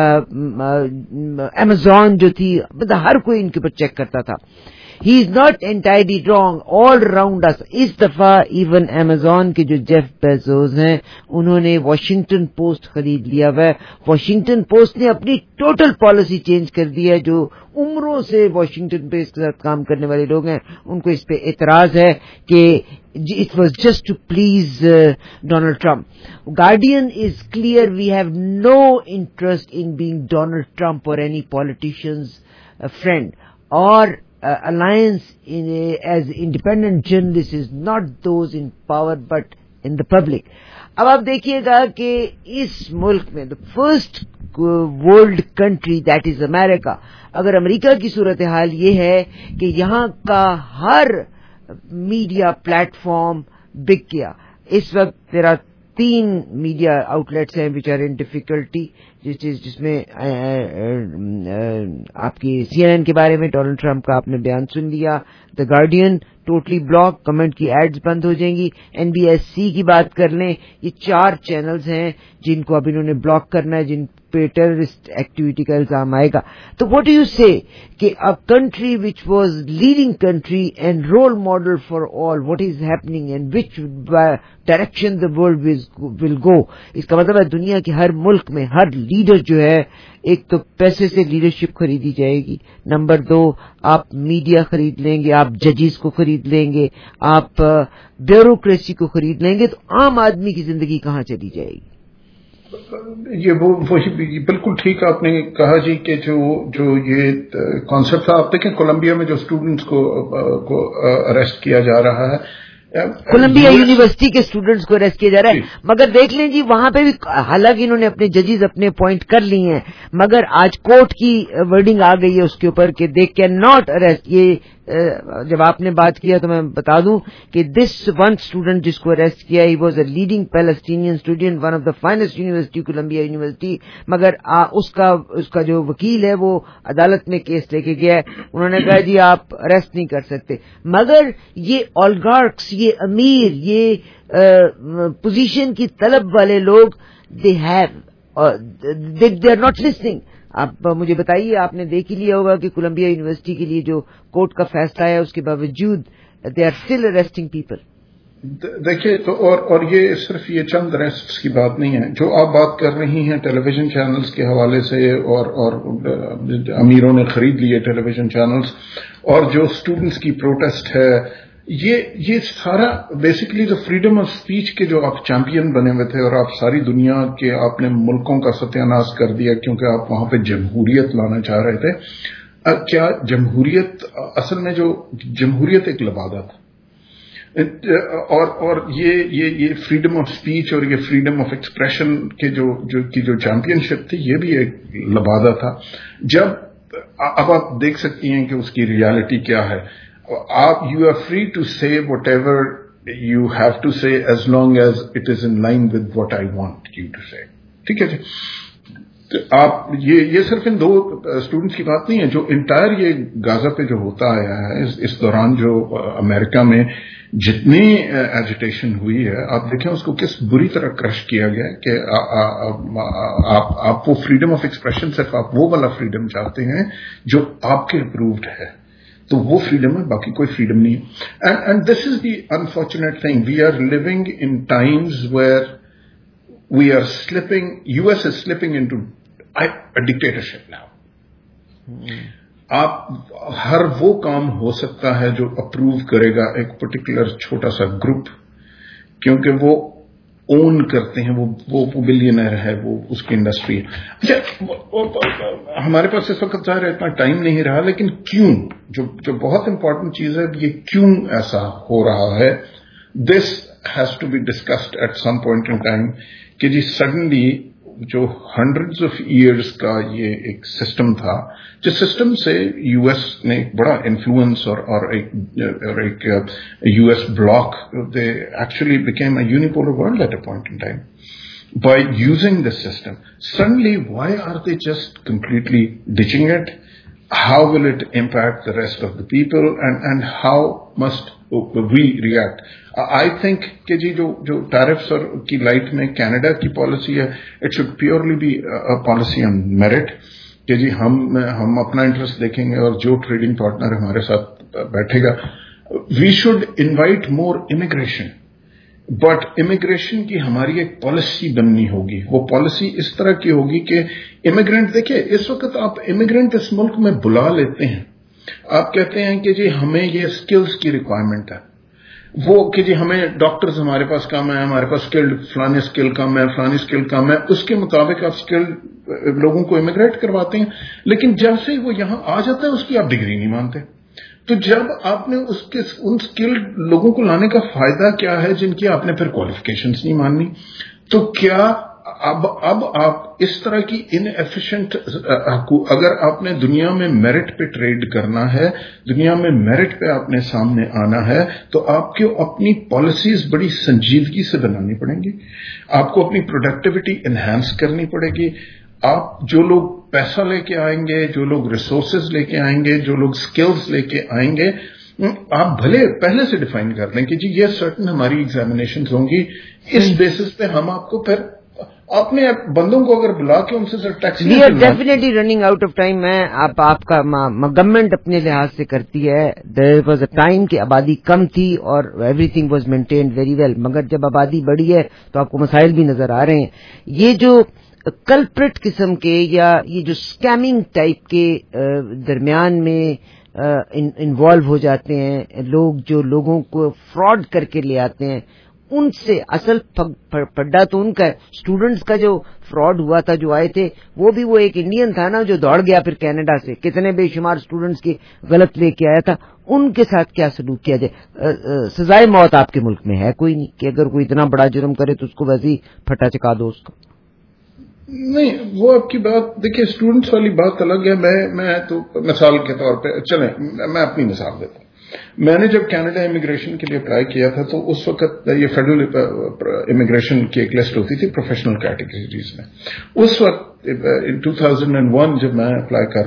امیزون جو تھی مطلب ہر کوئی ان کے اوپر چیک کرتا تھا. He is not entirely wrong all around us. اس دفعہ ایون امیزون کے جو جیف بیزوز ہیں انہوں نے واشنگٹن پوسٹ خرید لیا ہوا ہے. واشنگٹن پوسٹ نے اپنی ٹوٹل پالیسی چینج کر دی ہے. جو عمروں سے واشنگٹن پہ اس کے ساتھ کام کرنے والے لوگ ہیں ان کو اس پہ اعتراض ہے کہ it was just to please uh, Donald Trump. Guardian is clear, we have no interest in being Donald Trump or any politician's uh, friend. Or Uh, alliance in a, as independent journalists is not those in power but in the public. اب آپ دیکھیے گا کہ اس ملک میں the first world country that is America، اگر امریکہ کی صورتحال یہ ہے کہ یہاں کا ہر میڈیا پلیٹ فارم بک گیا. اس وقت میرا تین میڈیا آؤٹ لیٹس ہیں which are in difficulty. جس میں آپ کی سی این این کے بارے میں ڈونلڈ ٹرمپ کا آپ نے بیان سن لیا, the Guardian totally block, comment کی ایڈز بند ہو جائیں گی, این بی ایس سی کی بات کر لیں, یہ چار چینلز ہیں جن کو اب انہوں نے بلاک کرنا ہے, جن پہ ٹیررسٹ ایکٹیویٹی کا الزام آئے گا. تو واٹ ڈو یو سے کہ a country which was leading country and role model for all, what is happening and which direction the world will go, اس کا مطلب ہے دنیا کے ہر ملک میں ہر لیڈر جو ہے, ایک تو پیسے سے لیڈرشپ خریدی جائے گی, نمبر دو آپ میڈیا خرید لیں گے, آپ ججز کو خرید لیں گے, آپ بیوروکریسی کو خرید لیں گے, تو عام آدمی کی زندگی کہاں چلی جائے گی؟ یہ وہ وہی بالکل ٹھیک آپ نے کہا جی کہ جو جو یہ کانسیپٹ تھا, آپ دیکھیں کولمبیا میں جو اسٹوڈنٹس کو کو اریسٹ کیا جا رہا ہے, کولمبیا یونیورسٹی کے اسٹوڈنٹس کو اریسٹ کیا جا رہا ہے, مگر دیکھ لیں جی وہاں پہ بھی حالانکہ انہوں نے اپنے ججز اپنے پوائنٹ کر لی ہیں, مگر آج کورٹ کی ورڈنگ آ گئی ہے اس کے اوپر کہ دے کین ناٹ اریسٹ. یہ جب آپ نے بات کیا تو میں بتا دوں کہ دس ون اسٹوڈنٹ جس کو اریسٹ کیا, he was a leading Palestinian student, one of the finest university, Columbia University, مگر آ, اس کا اس کا جو وکیل ہے وہ عدالت میں کیس لے کے گیا ہے, انہوں نے کہا جی آپ اریسٹ نہیں کر سکتے. مگر یہ اولگارکس, یہ امیر, یہ پوزیشن کی طلب والے لوگ, they have they are not listening. آپ مجھے بتائیے, آپ نے دیکھ ہی لیا ہوگا کہ کولمبیا یونیورسٹی کے لیے جو کورٹ کا فیصلہ ہے اس کے باوجود they are still arresting people. دیکھیے تو اور اور یہ صرف یہ چند اریسٹس کی بات نہیں ہے جو آپ بات کر رہی ہیں ٹیلی ویژن چینلز کے حوالے سے, اور اور امیروں نے خرید لیے ٹیلی ویژن چینلز, اور جو اسٹوڈنٹس کی پروٹیسٹ ہے, یہ یہ سارا بیسکلی جو فریڈم آف اسپیچ کے جو آپ چیمپئن بنے ہوئے تھے, اور آپ ساری دنیا کے آپ نے ملکوں کا ستیہ ناش کر دیا کیونکہ آپ وہاں پہ جمہوریت لانا چاہ رہے تھے. کیا جمہوریت اصل میں جو جمہوریت ایک لبادہ تھا, اور اور یہ یہ یہ فریڈم آف اسپیچ اور یہ فریڈم آف ایکسپریشن کے جو جو کی جو چیمپئن شپ تھی, یہ بھی ایک لبادہ تھا. جب اب آپ دیکھ سکتی ہیں کہ اس کی ریالٹی کیا ہے. آپ you are free to say whatever you have to say as long as it is in line with what I want you to say. ٹھیک ہے جی, آپ یہ یہ صرف ان دو اسٹوڈنٹس کی بات نہیں ہے, جو انٹائر یہ غازہ پہ جو ہوتا آیا ہے اس, اس دوران جو امریکہ میں جتنی ایجیٹیشن ہوئی ہے, آپ دیکھیں اس کو کس بری طرح کرش کیا گیا کہ آپ آپ وہ فریڈم آف ایکسپریشن صرف آپ وہ والا فریڈم چاہتے ہیں جو آپ کے اپرووڈ ہے, تو وہ فریڈم ہے, باقی کوئی فریڈم نہیں ہے. And this is the unfortunate thing, we are living in times where we are slipping, U S is slipping into dictatorship now. آپ ہر وہ کام ہو سکتا ہے جو اپروو کرے گا ایک پرٹیکولر چھوٹا سا گروپ, کیونکہ وہ اون کرتے ہیں, وہ وہ بلینئر ہے, وہ اس کی انڈسٹری ہے. اچھا, ہمارے پاس اس وقت ظاہر اتنا ٹائم نہیں رہا, لیکن کیوں, جو جو بہت امپورٹنٹ چیز ہے, یہ کیوں ایسا ہو رہا ہے, this has to be discussed at some point in time, کہ جی سڈنلی جو ہنڈریڈز آف ایئرس کا یہ ایک سسٹم تھا, جس سسٹم سے یو ایس نے ایک بڑا انفلوئنس اور اور ایک U S block, they actually became a unipolar world at a point in time by using this system. Suddenly why are they just completely ditching it? How will it impact the rest of the people, and and how must we react? I think کہ جی جو جو tariffs اور کی light میں Canada کی policy ہے, it should purely be a policy on merit, کہ جی ہم ہم اپنا انٹرسٹ دیکھیں گے اور جو ٹریڈنگ پارٹنر ہمارے ساتھ بیٹھے گا, we should invite more immigration. But immigration کی ہماری ایک پالیسی بننی ہوگی. وہ پالیسی اس طرح کی ہوگی کہ امیگرینٹ, دیکھیں اس وقت آپ امیگرینٹ اس ملک میں بلا لیتے ہیں, آپ کہتے ہیں کہ جی ہمیں یہ اسکلز کی ریکوائرمنٹ ہے, وہ کہ جی ہمیں ڈاکٹرز ہمارے پاس کم ہے, ہمارے پاس اسکلڈ فلانی اسکل کم ہے, فلانی اسکل کم ہے, اس کے مطابق آپ اسکلڈ لوگوں کو امیگریٹ کرواتے ہیں. لیکن جب سے وہ یہاں آ جاتا ہے اس کی آپ ڈگری نہیں مانتے. تو جب آپ نے اس کے ان اسکلڈ لوگوں کو لانے کا فائدہ کیا ہے جن کی آپ نے پھر کوالیفیکیشنز نہیں ماننی؟ تو کیا اب اب آپ اس طرح کی ان ایفیشینٹ, اگر آپ نے دنیا میں میرٹ پہ ٹریڈ کرنا ہے, دنیا میں میرٹ پہ آپ نے سامنے آنا ہے, تو آپ کو اپنی پالیسیز بڑی سنجیدگی سے بنانی پڑیں گی, آپ کو اپنی پروڈکٹیوٹی انہینس کرنی پڑے گی, आप जो लोग पैसा लेके आएंगे, जो लोग रिसोर्सेज लेके आएंगे, जो लोग स्किल्स लेके आएंगे, आप भले पहले से डिफाइन कर दें कि जी ये सर्टन हमारी एग्जामिनेशन होंगी, इस बेसिस पे हम आपको फिर अपने बंदों को अगर बुला के उनसे sir tax we are definitely running out of time. मैं आप आपका गवर्नमेंट अपने लिहाज से करती है, देयर वाज अ टाइम कि आबादी कम थी और everything was maintained very well, मगर जब आबादी बढ़ी है तो आपको मसाइल भी नजर आ रहे हैं। ये जो कल्प्रिट किस्म के या ये जो स्कैमिंग टाइप के दरमियान में इन्वॉल्व हो जाते हैं लोग, जो लोगों को फ्रॉड करके ले आते हैं, उनसे असल पड्डा तो उनका है। स्टूडेंट्स का जो फ्रॉड हुआ था, जो आए थे, वो भी वो एक इंडियन था ना जो दौड़ गया फिर कनाडा से, कितने बेशुमार स्टूडेंट्स की गलत लेके आया था, उनके साथ क्या सलूक किया जाए। सजाए मौत आपके मुल्क में है कोई नहीं कि अगर कोई इतना बड़ा जुर्म करे तो उसको वैसे ही फटा चका दो उसको। नहीं, वो आपकी बात देखिए, स्टूडेंट्स वाली बात अलग है। मैं मैं तो मिसाल के तौर पे चलें, मैं अपनी मिसाल देता हूँ। मैंने जब कनाडा इमिग्रेशन के लिए अप्लाई किया था तो उस वक्त ये फेडरल इमिग्रेशन की एक लिस्ट होती थी प्रोफेशनल कैटेगरीज में। उस वक्त इन टू थाउजेंड वन जब मैं अप्लाई कर